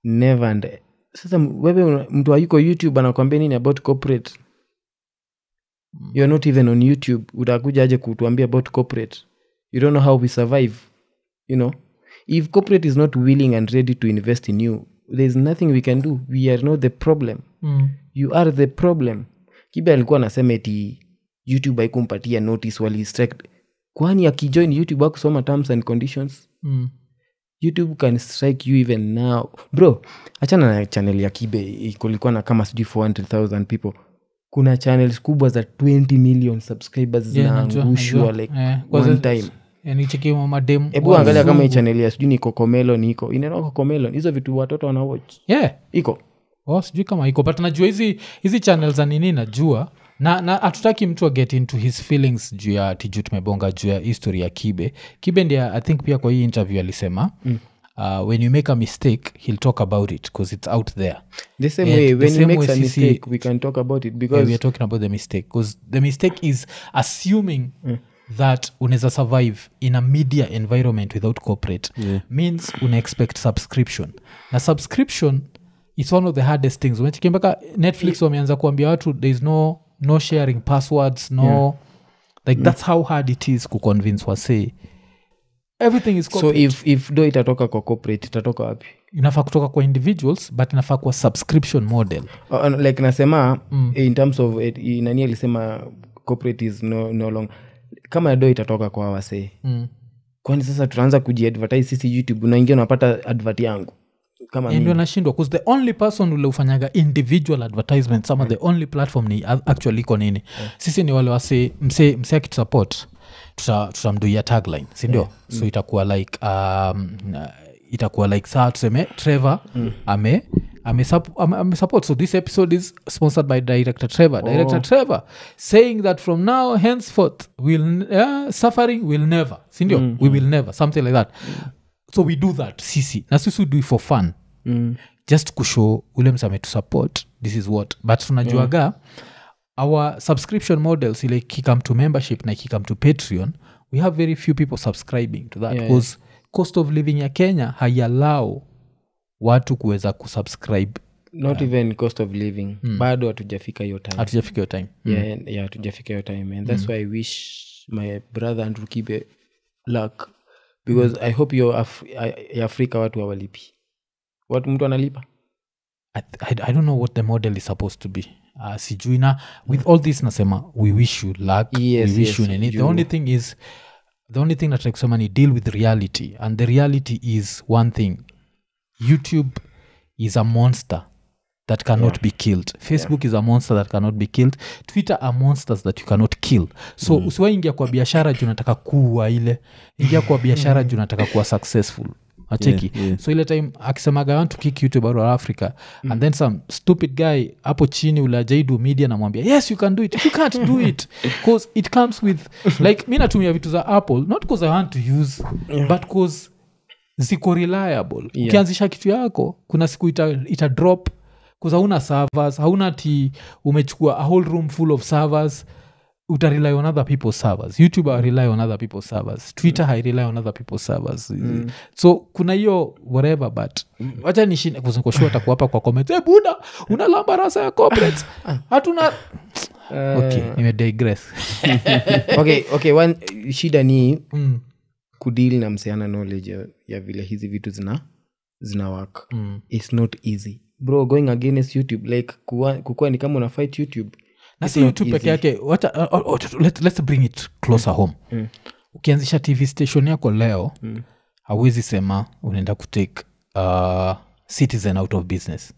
Speaker 1: never. And sasa wewe mtu ayuko YouTube anakuambia nini about corporate? You're not even on YouTube. Utakuja aje kutuambia about corporate? You don't know how we survive, you know. If corporate is not willing and ready to invest in you, there's nothing we can do. We are not the problem. You are the problem. Kibe alikuwa anasema eti YouTube haikumpatia notice wali strike. Kwani akijoin YouTube akusoma terms and conditions? YouTube can strike you even now. Bro, achana na channel ya Kibe kulikuwa na kama sijui 400,000 people. Kuna channels kubwa za 20 million subscribers zinaangushwa like one time.
Speaker 2: Nicheki madem.
Speaker 1: Ebu angalia kama hii channel ya sijui ni Cocomelon iko. Inaona Cocomelon. Hizo vitu watoto wana watch. Iko.
Speaker 2: Sijui kama iko. But najua hizi channels za nini najua. Na hatutaki mtu a get into his feelings juu ya tiju tumebonga juu ya history ya Kibe ndia I think pia kwa hii interview alisema when you make a mistake he'll talk about it because it's out there.
Speaker 1: The same way when he makes a mistake we can talk about it because
Speaker 2: we are talking about the mistake because the mistake is assuming that unaweza survive in a media environment without corporate means una expect subscription. Na subscription is one of the hardest things. Unachiki mpaka Netflix wameanza kuambia watu there is no sharing passwords, like that's how hard it is to convince wase everything is corporate.
Speaker 1: So if do itatoka kwa corporate itatoka wapi?
Speaker 2: Inafaa kutoka kwa individuals but inafaa kwa subscription model.
Speaker 1: Like nasema in terms of nani alisema corporate is no long. Kama do itatoka kwa wase. Kwani sasa tunaanza kujiadvertise sisi YouTube unaingia unapata advert yangu. Kama
Speaker 2: ndio nashindwa because the only person ule ufanyaga individual advertisement some of the only platform ni actually iko nini. Sisi ni wale wase mse akitupport tutamduia tagline si ndio? So itakuwa like saa tuseme Trevor ame support. So this episode is sponsored by Director Trevor saying that from now henceforth suffering will never si ndio? We will never something like that. So we do that sisi na sisi do it for fun just kushow ule msame to support this is what but tunajuaga our subscription models ile kikam to membership na kikam to Patreon we have very few people subscribing to that because cost of living ya Kenya haiallow watu kuweza kusubscribe
Speaker 1: not even cost of living bado hatujafika hiyo time hatujafika hiyo time and that's why I wish my brother Andrew Kibe luck because I hope ya Afrika watu hawalipi. Watu mtu analipa?
Speaker 2: I don't know what the model is supposed to be. Sijui na with all this nasema we wish you luck. We wish you nini. The only thing that kusema ni deal with reality and the reality is one thing. YouTube is a monster that cannot be killed. Facebook is a monster that cannot be killed. Twitter are monsters that you cannot kill. So usiwahi ingia kwa biashara juu unataka kuwa ile. Ingia kwa biashara juu unataka kuwa successful. Acheki. So ile time akisemaga I want to kick YouTube out of Africa and then some stupid guy hapo chini ule ajaidu media namwambia yes you can do it. You can't do it because it comes with like mimi natumia vitu za Apple not because I want to use but because ziko reliable. Ukianzisha kitu yako kuna siku ita drop because hauna servers, hauna umechukua a whole room full of servers, utarely on other people's servers. YouTube I rely on other people's servers. Twitter I rely on other people's servers. So kuna hiyo whatever but wacha nishine kuzinkoshua atakuapa kwa comments buda unalamba rasa ya corporate hatuna okay nime digress.
Speaker 1: okay one shida ni kudeal na mseana knowledge ya vile hizi vitu zina work. It's not easy bro going against YouTube like kukua ni kama una fight YouTube
Speaker 2: na si YouTube peke yake. Let's bring it closer home. Ukianzisha TV station yako leo hauwezi sema unaenda kutake Citizen out of business.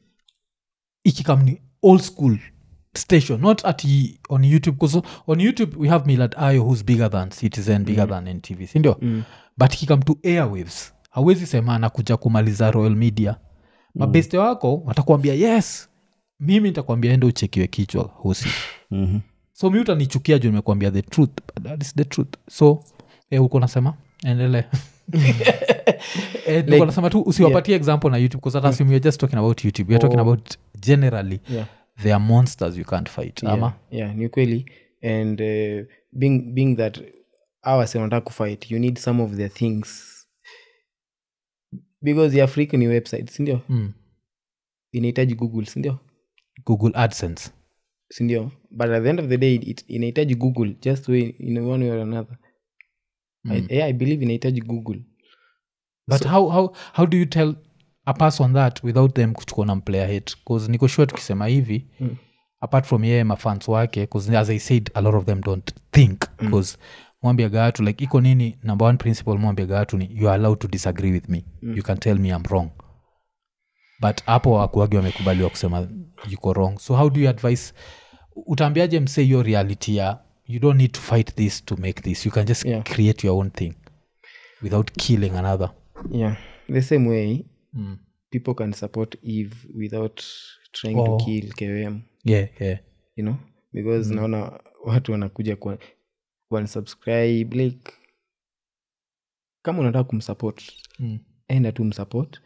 Speaker 2: Ikikam ni old school station not on YouTube because on YouTube we have Millard Ayo who's bigger than Citizen, bigger than NTV sindio? But ikikam to airwaves hauwezi sema anakuja kumaliza Royal Media. Mabeste wako watakuambia yes mimi nitakwambia enda uchekiwe kichwa hosi. So mimi utanichukia juu nimekuambia the truth but that is the truth. So uko nasema endelee. Uko nasema tu usiwapatie example na YouTube because hata we are just talking about YouTube. We are talking about generally they are monsters you can't fight.
Speaker 1: Ni kweli and being that our wanataka kufight you need some of the things because ya free ni website sindio inahitaji Google sindio
Speaker 2: Google AdSense
Speaker 1: sindio but at the end of the day inahitaji Google just in one way or another I believe inahitaji Google
Speaker 2: but so, how do you tell a person that without them kuchukua na player hate because niko sure tukisema hivi apart from yeye mafans wake because as I said a lot of them don't think because mwambia gatu like iko nini number one principle mwambia gatu ni you are allowed to disagree with me you can tell me I'm wrong but hapo wakuagi wamekubaliwa kusema yuko wrong so how do you advise utaambiaje mse your reality ya you don't need to fight this to make this you can just create your own thing without killing another
Speaker 1: the same way people can support Eve without trying to kill KOM you know because naona watu wanakuja kwa subscribe like kama unataka kumsupport enda tu msupport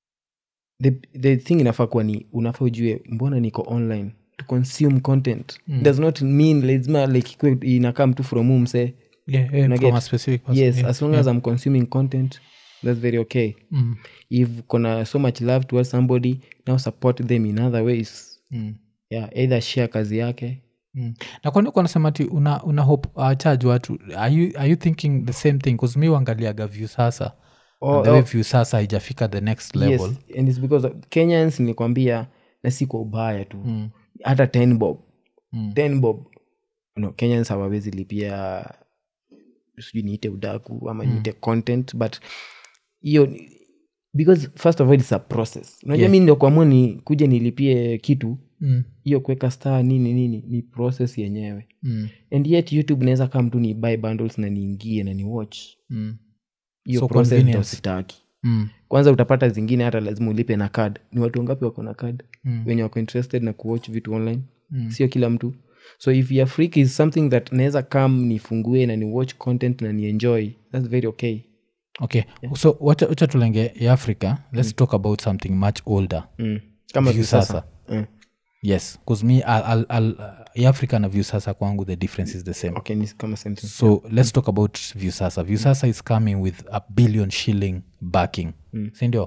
Speaker 1: the thing inafaa kuwa ni unafaa ujue mbona niko online to consume content does not mean lazima like inakaa mtu from home say
Speaker 2: from a specific person
Speaker 1: yes as long as I'm consuming content that's very okay if kuna so much love towards somebody now support them in other ways either share kazi yake
Speaker 2: na kwani uko nasema ati una hope charge watu are you thinking the same thing because mi uangaliaga view sasa and the way view sasa haijafika the next level
Speaker 1: yes and it's because Kenyans nilikwambia na si kwa ubaya tu hata 10 bob no Kenyans hawawezi lipia sijui niite udaku ama niite content but hiyo because first of all it's a process unajua mimi ndio kuamua ni kuja nilipie kitu hiyo kuweka star nini ni process yenyewe and yet YouTube naweza kama mtu ni buy bundles na niingie na ni watch hiyo so process ndio sitaki kwanza utapata zingine hata lazima ulipe na card ni watu wangapi wako na card wenye wako interested na kuwatch vitu online sio kila mtu so if your freak is something that naweza come nifungue na ni watch content na ni enjoy that's very okay
Speaker 2: so wacha tulenge ya Africa let's talk about something much older
Speaker 1: kama view sasa
Speaker 2: yes because me ya Africa na view sasa kwangu the difference is the same
Speaker 1: ni kama same thing
Speaker 2: so let's talk about view sasa is coming with $1 billion backing sindio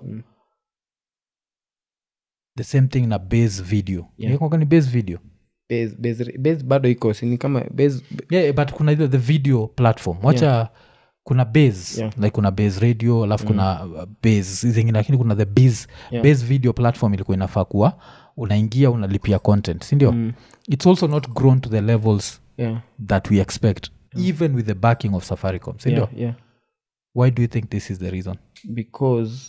Speaker 2: the same thing na base video ni base video
Speaker 1: base bado iko ni kama base
Speaker 2: but kuna the video platform wacha kuna base like kuna base radio alafu kuna base zingine lakini kuna the base video platform ilikuwa inafaa kuwa unaingia unalipia content sindio it's also not grown to the levels that we expect even with the backing of Safaricom sindio why do you think this is the reason
Speaker 1: because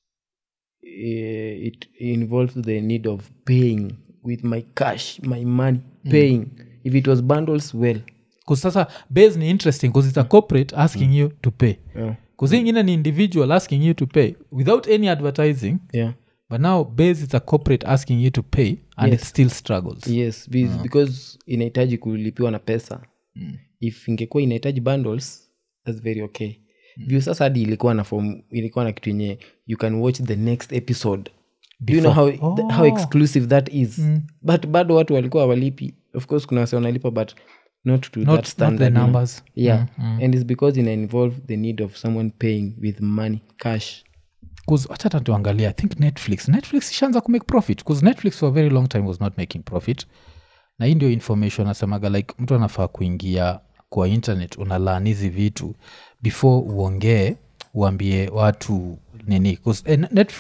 Speaker 1: it involves the need of paying with my cash my money paying if it was bundles well
Speaker 2: because sasa base ni interesting because it's a corporate asking you to pay because ingine ni individual asking you to pay without any advertising but now base it's a corporate asking you to pay and it still struggles
Speaker 1: because inahitaji kulipiwa na pesa if ingekuwa inahitaji bundles that's very okay view sasa hadi ilikuwa na kitu yenye you can watch the next episode do you know how exclusive that is but bado watu walikuwa walipi of course kuna wase wanalipa but not to that standard
Speaker 2: not the numbers
Speaker 1: and it's because it involve the need of someone paying with money cash
Speaker 2: because achata tuangalia I think Netflix ishaanza kumake profit because Netflix for a very long time was not making profit na hii ndio information nasemaga like mtu anafaa kuingia kwa internet unalaani hizi vitu before uongee uambie watu nini because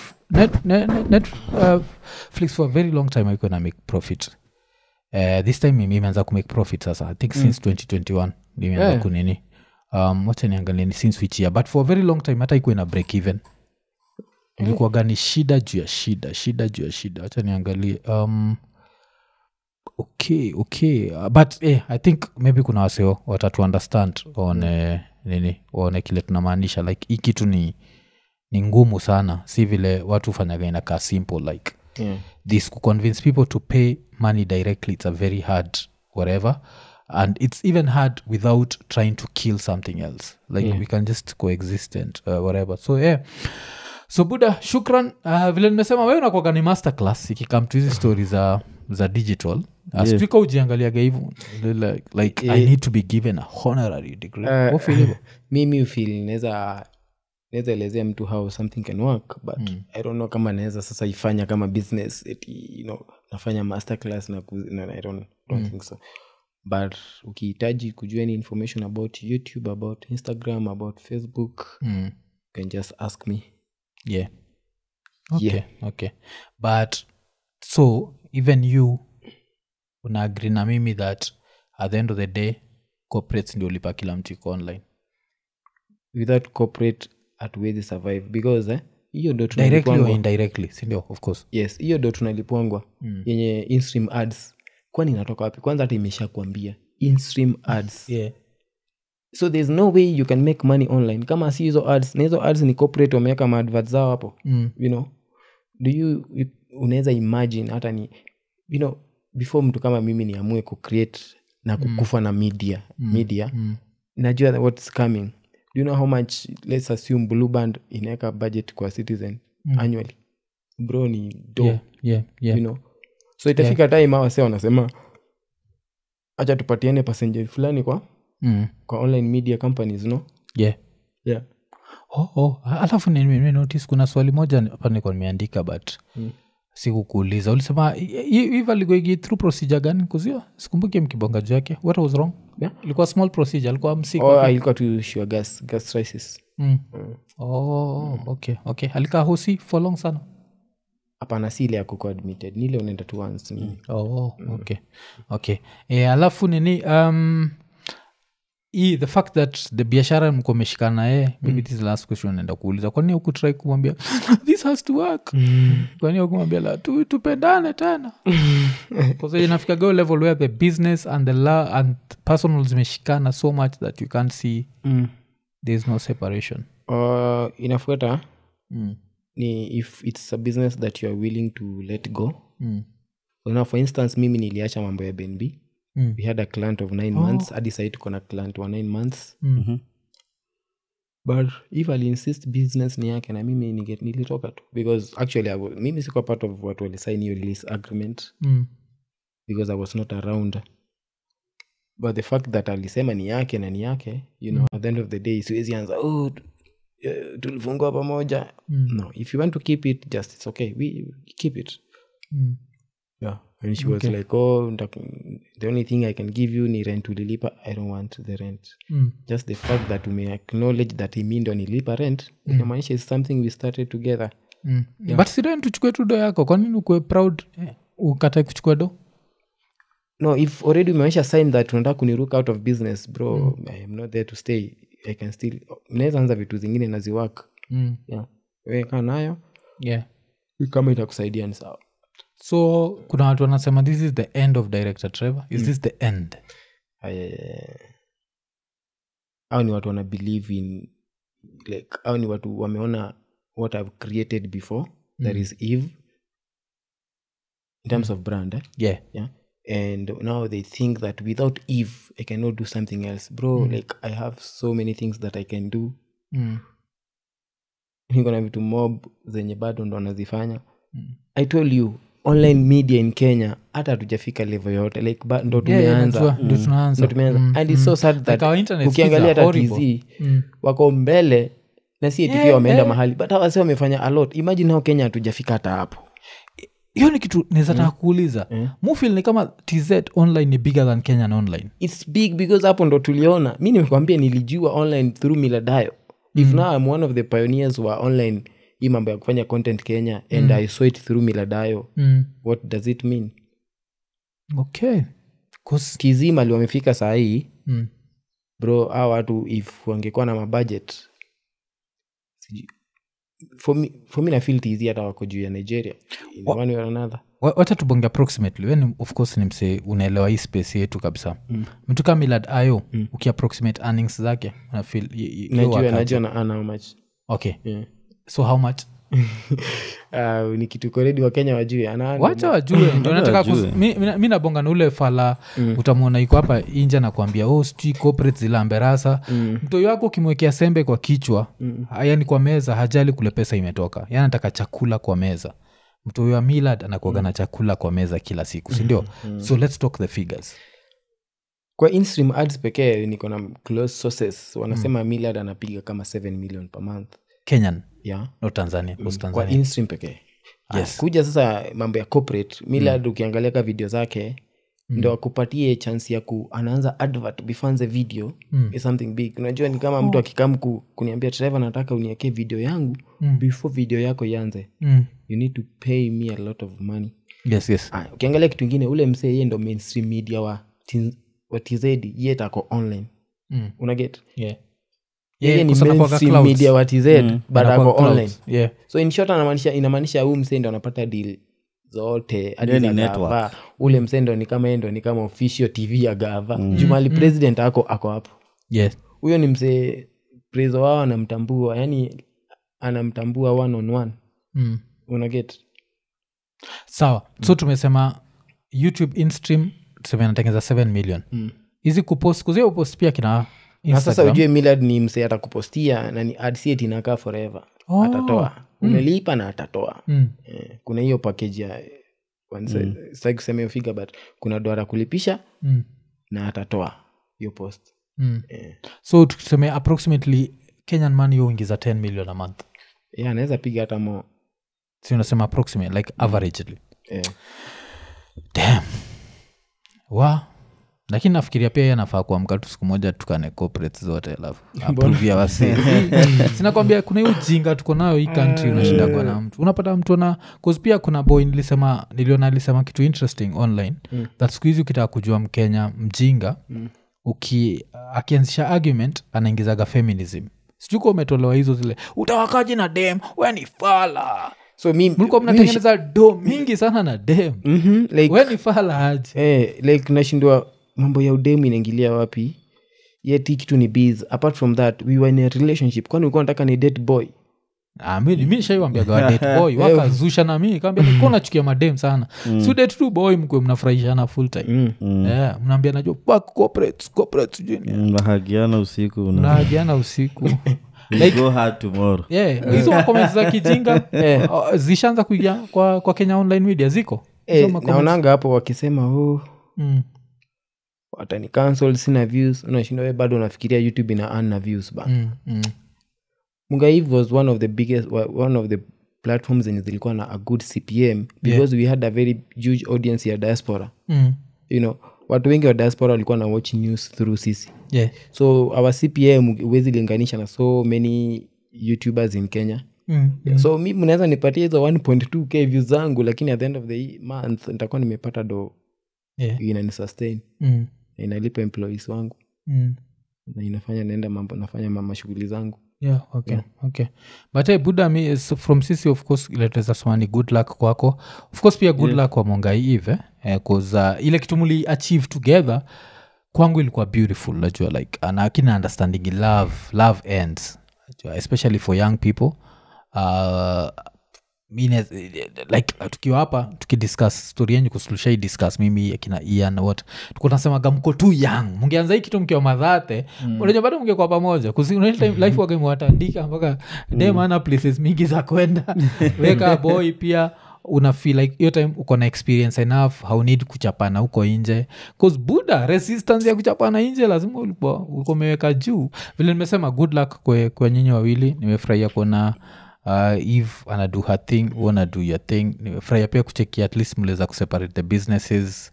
Speaker 2: Netflix for a very long time haikuwa na make profit this time imeanza kumake profit sasa I think since 2021 imeanza kunini wacha niangalie ni since which year but for a very long time hata ikuwa na break even ilikuwa gani shida juu ya shida wacha niangalie okay but I think maybe kuna waseo watatu understand on nini waone kile tunamaanisha like hii kitu ni ngumu sana si vile watu hufanyaga inakaa simple like this convince people to pay money directly it's a very hard whatever and it's even hard without trying to kill something else like we can just coexist and whatever so Buddha shukran vile nimesema wewe unakuwa ni masterclass ikikam to hizi stories za digital sijui ujiangaliaga hivyo like I need to be given a honorary degree
Speaker 1: mimi ufeel naweza naweza elezea mtu how something can work but I don't know kama naweza sasa ifanya kama business nafanya masterclass na I don't think so. But ukihitaji kujua any information about YouTube, about Instagram, about Facebook, you can just ask me.
Speaker 2: Yeah. Okay. But so even you una agree na mimi that at the end of the day corporates ndio lipa kila mtu iko online?
Speaker 1: Without corporate hatuwezi survive because hiyo ndo
Speaker 2: directly or indirectly, si ndio? Of course.
Speaker 1: Yes, hiyo ndo tunalipwangwa yenye in-stream ads. Kwani inatoka wapi? Kwanza hata imeshakwambia in-stream ads.
Speaker 2: Yeah.
Speaker 1: So there's no way you can make money online kama si hizo ads. Na hizo ads ni corporate wameweka ma-adverts zao hapo. You know, unaweza imagine hata ni before mtu kama mimi niamue kucreate na kukufa na media najua what's coming. Do you know how much, let's assume Blue Band inaweka budget kwa Citizen annually? Bro ni do.
Speaker 2: Yeah.
Speaker 1: You know, so itafika time hawa sasa wanasema acha tupatiane percentage fulani kwa online media companies, no?
Speaker 2: Yeah. Alafu notice kuna swali moja hapa nilikuwa nimeandika but sikukuuliza. Ulisema hivi alikuwa through procedure gani kuzio? Sikumbuki mkibonga jake. What was wrong?
Speaker 1: Yeah.
Speaker 2: Ilikuwa small procedure, alikuwa msiko.
Speaker 1: Ilikuwa tu sure gastritis.
Speaker 2: Okay. Alikaa hosi for long sana?
Speaker 1: Hapana, si ile ya kuko admitted. Ni ile unaenda tu once.
Speaker 2: Okay. Alafu nini the fact that the biashara mko meshikana naye, maybe this is the last question naenda kuuliza. Kwa nini ukutry kumwambia this has to work? Kwa nini ukumwambia la tupendane tena? Because inafika go level where the business and the law and personal zimeshikana so much that you can't see there's no separation.
Speaker 1: Inafuata ni if it's a business that you are willing to let go. For instance, mimi niliacha mambo ya BNB. We had a client of 9 months. I decided to connect client for 9 months. But if I'll insist business ni yake na mimi nilitoka tu. Because actually mimi sikuwa part of what will sign your release agreement. Because I was not around. But the fact that alisema ni yake na ni yake, you know, at the end of the day, siwezi anza, tulifungua pamoja. No, if you want to keep it, just it's okay. We keep it. Yeah. And she was like, the only thing I can give you ni rent ulilipa. I don't want the rent. Just the fact that we may acknowledge that he mean nilipa rent, inamaanisha is something we started together.
Speaker 2: Yeah. But si rent uchukue tu do yako. Kwa nini ukue proud ukatae kuchukua do?
Speaker 1: No, if already umeonyesha sign that unataka kuniruka out of business, bro, I am not there to stay. I can still, naweza anza vitu zingine na ziwork. Yeah. Wewe kaa nayo.
Speaker 2: Yeah.
Speaker 1: Kama itakusaidia ni sawa.
Speaker 2: So kuna watu wanasema this is the end of Director Trevor. Is this the end? Au ni watu wana believe in like, au ni watu wameona what I've created before. That is Eve in terms of brand. Yeah. And now they think that without Eve I cannot do something else, bro. Like I have so many things that I can do. Niko na vitu mob zenye bado ndo nazifanya. I told you online media in Kenya hata hatujafika level yote, like ndo tumeanza. And it's so sad that ukiangalia hata TZ wako mbele na si eti pia wameenda mahali, but hawa sasa wamefanya a lot. Imagine how Kenya hatujafika hata hapo. Hiyo ni kitu naweza taka kuuliza. Mufil ni kama TZ online ni bigger than Kenyan online.
Speaker 1: It's big because hapo ndo tuliona. Mimi nimekwambia nilijua online through Miladayo. If now I'm one of the pioneers who are online hii mambo ya kufanya content Kenya and I saw it through Miladayo. What does it mean?
Speaker 2: Okay.
Speaker 1: Kizima wamefika saa hii. Bro, hao watu if wangekuwa na mabudget. For me na feel easy hata wako juu ya Nigeria in one way or another.
Speaker 2: Wacha tubonge approximately. When of course ni mse unaelewa hii space yetu kabisa. Mtu kama Miladayo ukiapproximate earnings zake una feel
Speaker 1: najua na earn how much.
Speaker 2: Okay. Yeah. So how much?
Speaker 1: Ni kitu koredi wa Kenya wajue.
Speaker 2: Wacha wajue. Ndio nataka mimi nabonga na ule fala utamwona yuko hapa nje na kuambia sijui corporate zila amberasa. Mtu wako kimwekea sembe kwa kichwa, yani kwa meza hajali kule pesa imetoka. Yani anataka chakula kwa meza. Mtu wa Millard anakuwa na chakula kwa meza kila siku, si ndio? So let's talk the figures.
Speaker 1: Kwa in-stream ads pekee niko na close sources wanasema Millard anapiga kama 7 million per month.
Speaker 2: Kenyan
Speaker 1: yeah.
Speaker 2: no Tanzania
Speaker 1: kwa
Speaker 2: Tanzania
Speaker 1: InStream pekee.
Speaker 2: Yes.
Speaker 1: Kuja sasa mambo ya corporate Millard ukiangalia ka video zake ndo akupatie chance ya anaanza advert before video is something big. Unajua ni kama mtu akikam kuniambia Trevor nataka uniwekee video yangu before video yako ianze. You need to pay me a lot of money.
Speaker 2: Yes.
Speaker 1: Ukiangalia kitu kingine ule msee yeye ndo mainstream media wa TZ yeye tako online. Unaget?
Speaker 2: Yeah.
Speaker 1: Yeye ni mainstream media wa TZ but ako online.
Speaker 2: Yeah.
Speaker 1: So in short inamaanisha huyu msee ndo anapata deal zote hadi
Speaker 3: ni network.
Speaker 1: Ule msendo ni kama official TV ya gava. Jumali president ako hapo.
Speaker 2: Yes.
Speaker 1: Huyo ni msee prezo wao anamtambua, yani anamtambua one on one. Unaget?
Speaker 2: Sawa. So tumesema YouTube InStream tuseme anatengeneza 7 million. Hizi kupost kuzia upost pia kina Instagram.
Speaker 1: Na sasa ujue Millard ni msee atakupostia na ni ad set inakaa forever. Atatoa. Umelipa na atatoa. Kuna hiyo package ya sitaki kusema hiyo figure but kuna dola kulipisha na atatoa hiyo post.
Speaker 2: So tuseme approximately Kenyan money huingiza 10 million a month.
Speaker 1: Yeah, anaweza piga hata more.
Speaker 2: Si unasema approximate like averagely. Damn. Lakini nafikiria pia yeye anafaa kuamka tu siku moja tukane corporate zote alafu approve wasi. Sina kwambia kuna hiyo ujinga tuko nayo hii country unashinda kwa na mtu. Unapata mtu na cause pia kuna boy niliona alisema kitu interesting online that siku hizi ukitaka kujua Mkenya mjinga akianzisha argument anaingizaga feminism. Sijuko umetolewa hizo zile utawakaji na dem wewe ni fala. So mlikuwa mnatengeneza do mingi sana na dem.
Speaker 1: Like
Speaker 2: wewe ni fala aje.
Speaker 1: Like nashindwa mambo ya udemu inaingilia wapi? Yeti kitu ni biz. Apart from that we were in a relationship. Kwani ulikuwa unataka ni date boy?
Speaker 2: Mimi shaiwaambia kwa date boy wakazusha na mimi kaambia nilikuwa nachukia madem sana. So date tu boy mkwe mnafurahishana full time. Mnaambia najua fuck corporate junior.
Speaker 3: Mnahagiana usiku.
Speaker 2: Like,
Speaker 3: go hard tomorrow.
Speaker 2: Hizo comments za kijinga zishaanza kuja kwa Kenya online media ziko.
Speaker 1: Naonanga hapo wakisema watani cancel sina views. Unashinda wewe bado unafikiria YouTube ina earn na views ba. Mungaiv was one of the platforms in zilikuwa na a good CPM because we had a very huge audience ya diaspora. You know, watu wengi wa diaspora walikuwa na watch news through sisi. So our CPM huwezi linganisha na so many YouTubers in Kenya. So mimi mnaweza nipatie hizo 1.2k views zangu lakini at the end of the month nitakuwa nimepata do inani sustain. Inalipa employees wangu. Na inafanya naenda mambo nafanya mama shughuli zangu.
Speaker 2: Okay. But Buddha me from sisi of course ileteza swani good luck kwako. Of course pia good luck kwa Mongai Eve cause ile kitu muli achieve together kwangu ilikuwa beautiful najua like kina understanding love ends especially for young people. Like tukiwa hapa tukidiscuss story yenyu kusulusha discuss mimi akina Ian what tuko tunasemaga mko too young mungeanza hii kitu mkiwa madhate unajua bado mngekuwa pamoja kusi life wake mwatandika mpaka dem ana places mingi za kwenda weka boy pia una feel like hiyo time uko na experience enough how need kuchapana huko nje cause Buddha resistance ya kuchapana nje lazima ulikuwa umeweka juu vile nimesema good luck kwa nyinyi wawili nimefurahia kuona Eve anadu her thing wanna do your thing nimefurahia pia kucheki at least mleza kuseparate the businesses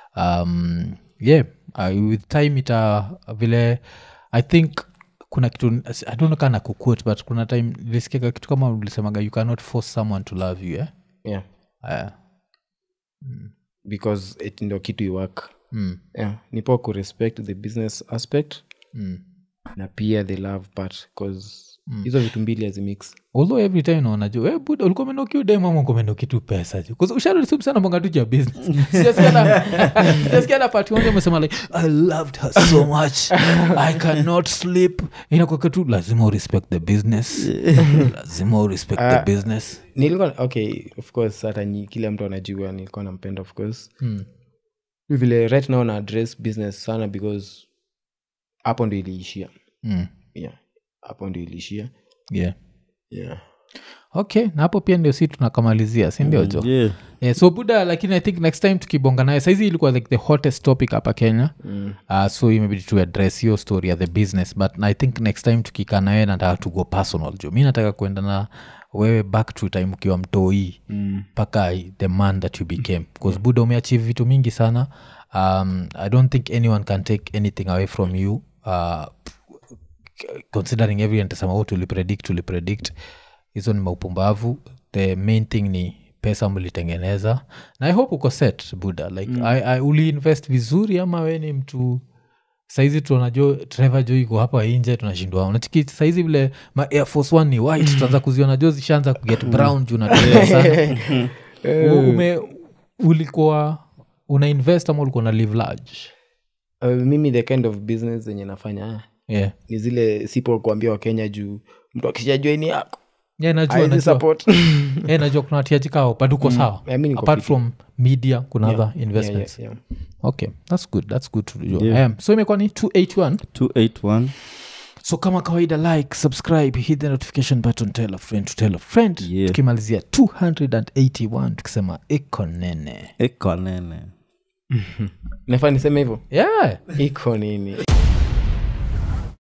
Speaker 2: with time ita vile I think kuna kitu I don't know kana kuquote but kuna time nilisikia kitu kama ulisemaga you cannot force someone to love you
Speaker 1: because it ndo kitu you work nipo ku respect the business aspect na pia the love part cause hizo vitu mbili hazimix
Speaker 2: although every time unajua buda ulikuwa umenokiu dem ama umenoki tu pesa tu cause usharudi sana mbanga tu ya business sijasikia na part moja umesema like I loved her so much I cannot sleep inakuwa tu lazima respect the business
Speaker 1: nilikuwa okay of course hata kila mtu anajua nilikuwa nampenda of course vile right now na address business sana because hapo ndio iliishia hapo ndio ilishia
Speaker 2: okay na hapo pia ndio si tunakamalizia si ndio jo
Speaker 3: Yeah.
Speaker 2: So buda lakini I think next time tukibonga naye saizi ilikuwa like the hottest topic hapa Kenya so imebidi to address your story ya the business but I think next time tukikaa naye nataka to go personal jo mi nataka kuenda na wewe back to time ukiwa mtoi mpaka the man that you became because buda umeachieve vitu mingi sana I don't think anyone can take anything away from you considering everyone tasema what tulipredict hizo ni maupumbavu the main thing ni pesa mlitengeneza na I hope uko set buda like I uliinvest vizuri ama we ni mtu saizi tunajo Trevor Joy iko hapa nje tunashindwa unachiki saizi vile ma Air Force One ni white tutaanza kuziona jo zishaanza kuget brown juu na sana ulikuwa una invest ama ulikuwa na live large
Speaker 1: mimi the kind of business zenye nafanya ni zile sipo kuambia Wakenya juu mtu akishajua ni yako
Speaker 2: najua
Speaker 1: support
Speaker 2: najua kuna tiaji kao but uko sawa apart from media kuna other investments okay that's good to do so imekuwa ni 281 so kama kawaida like subscribe hit the notification button tell a friend tukimalizia 281 tukisema iko nene
Speaker 1: nafaa niseme hivyo iko nini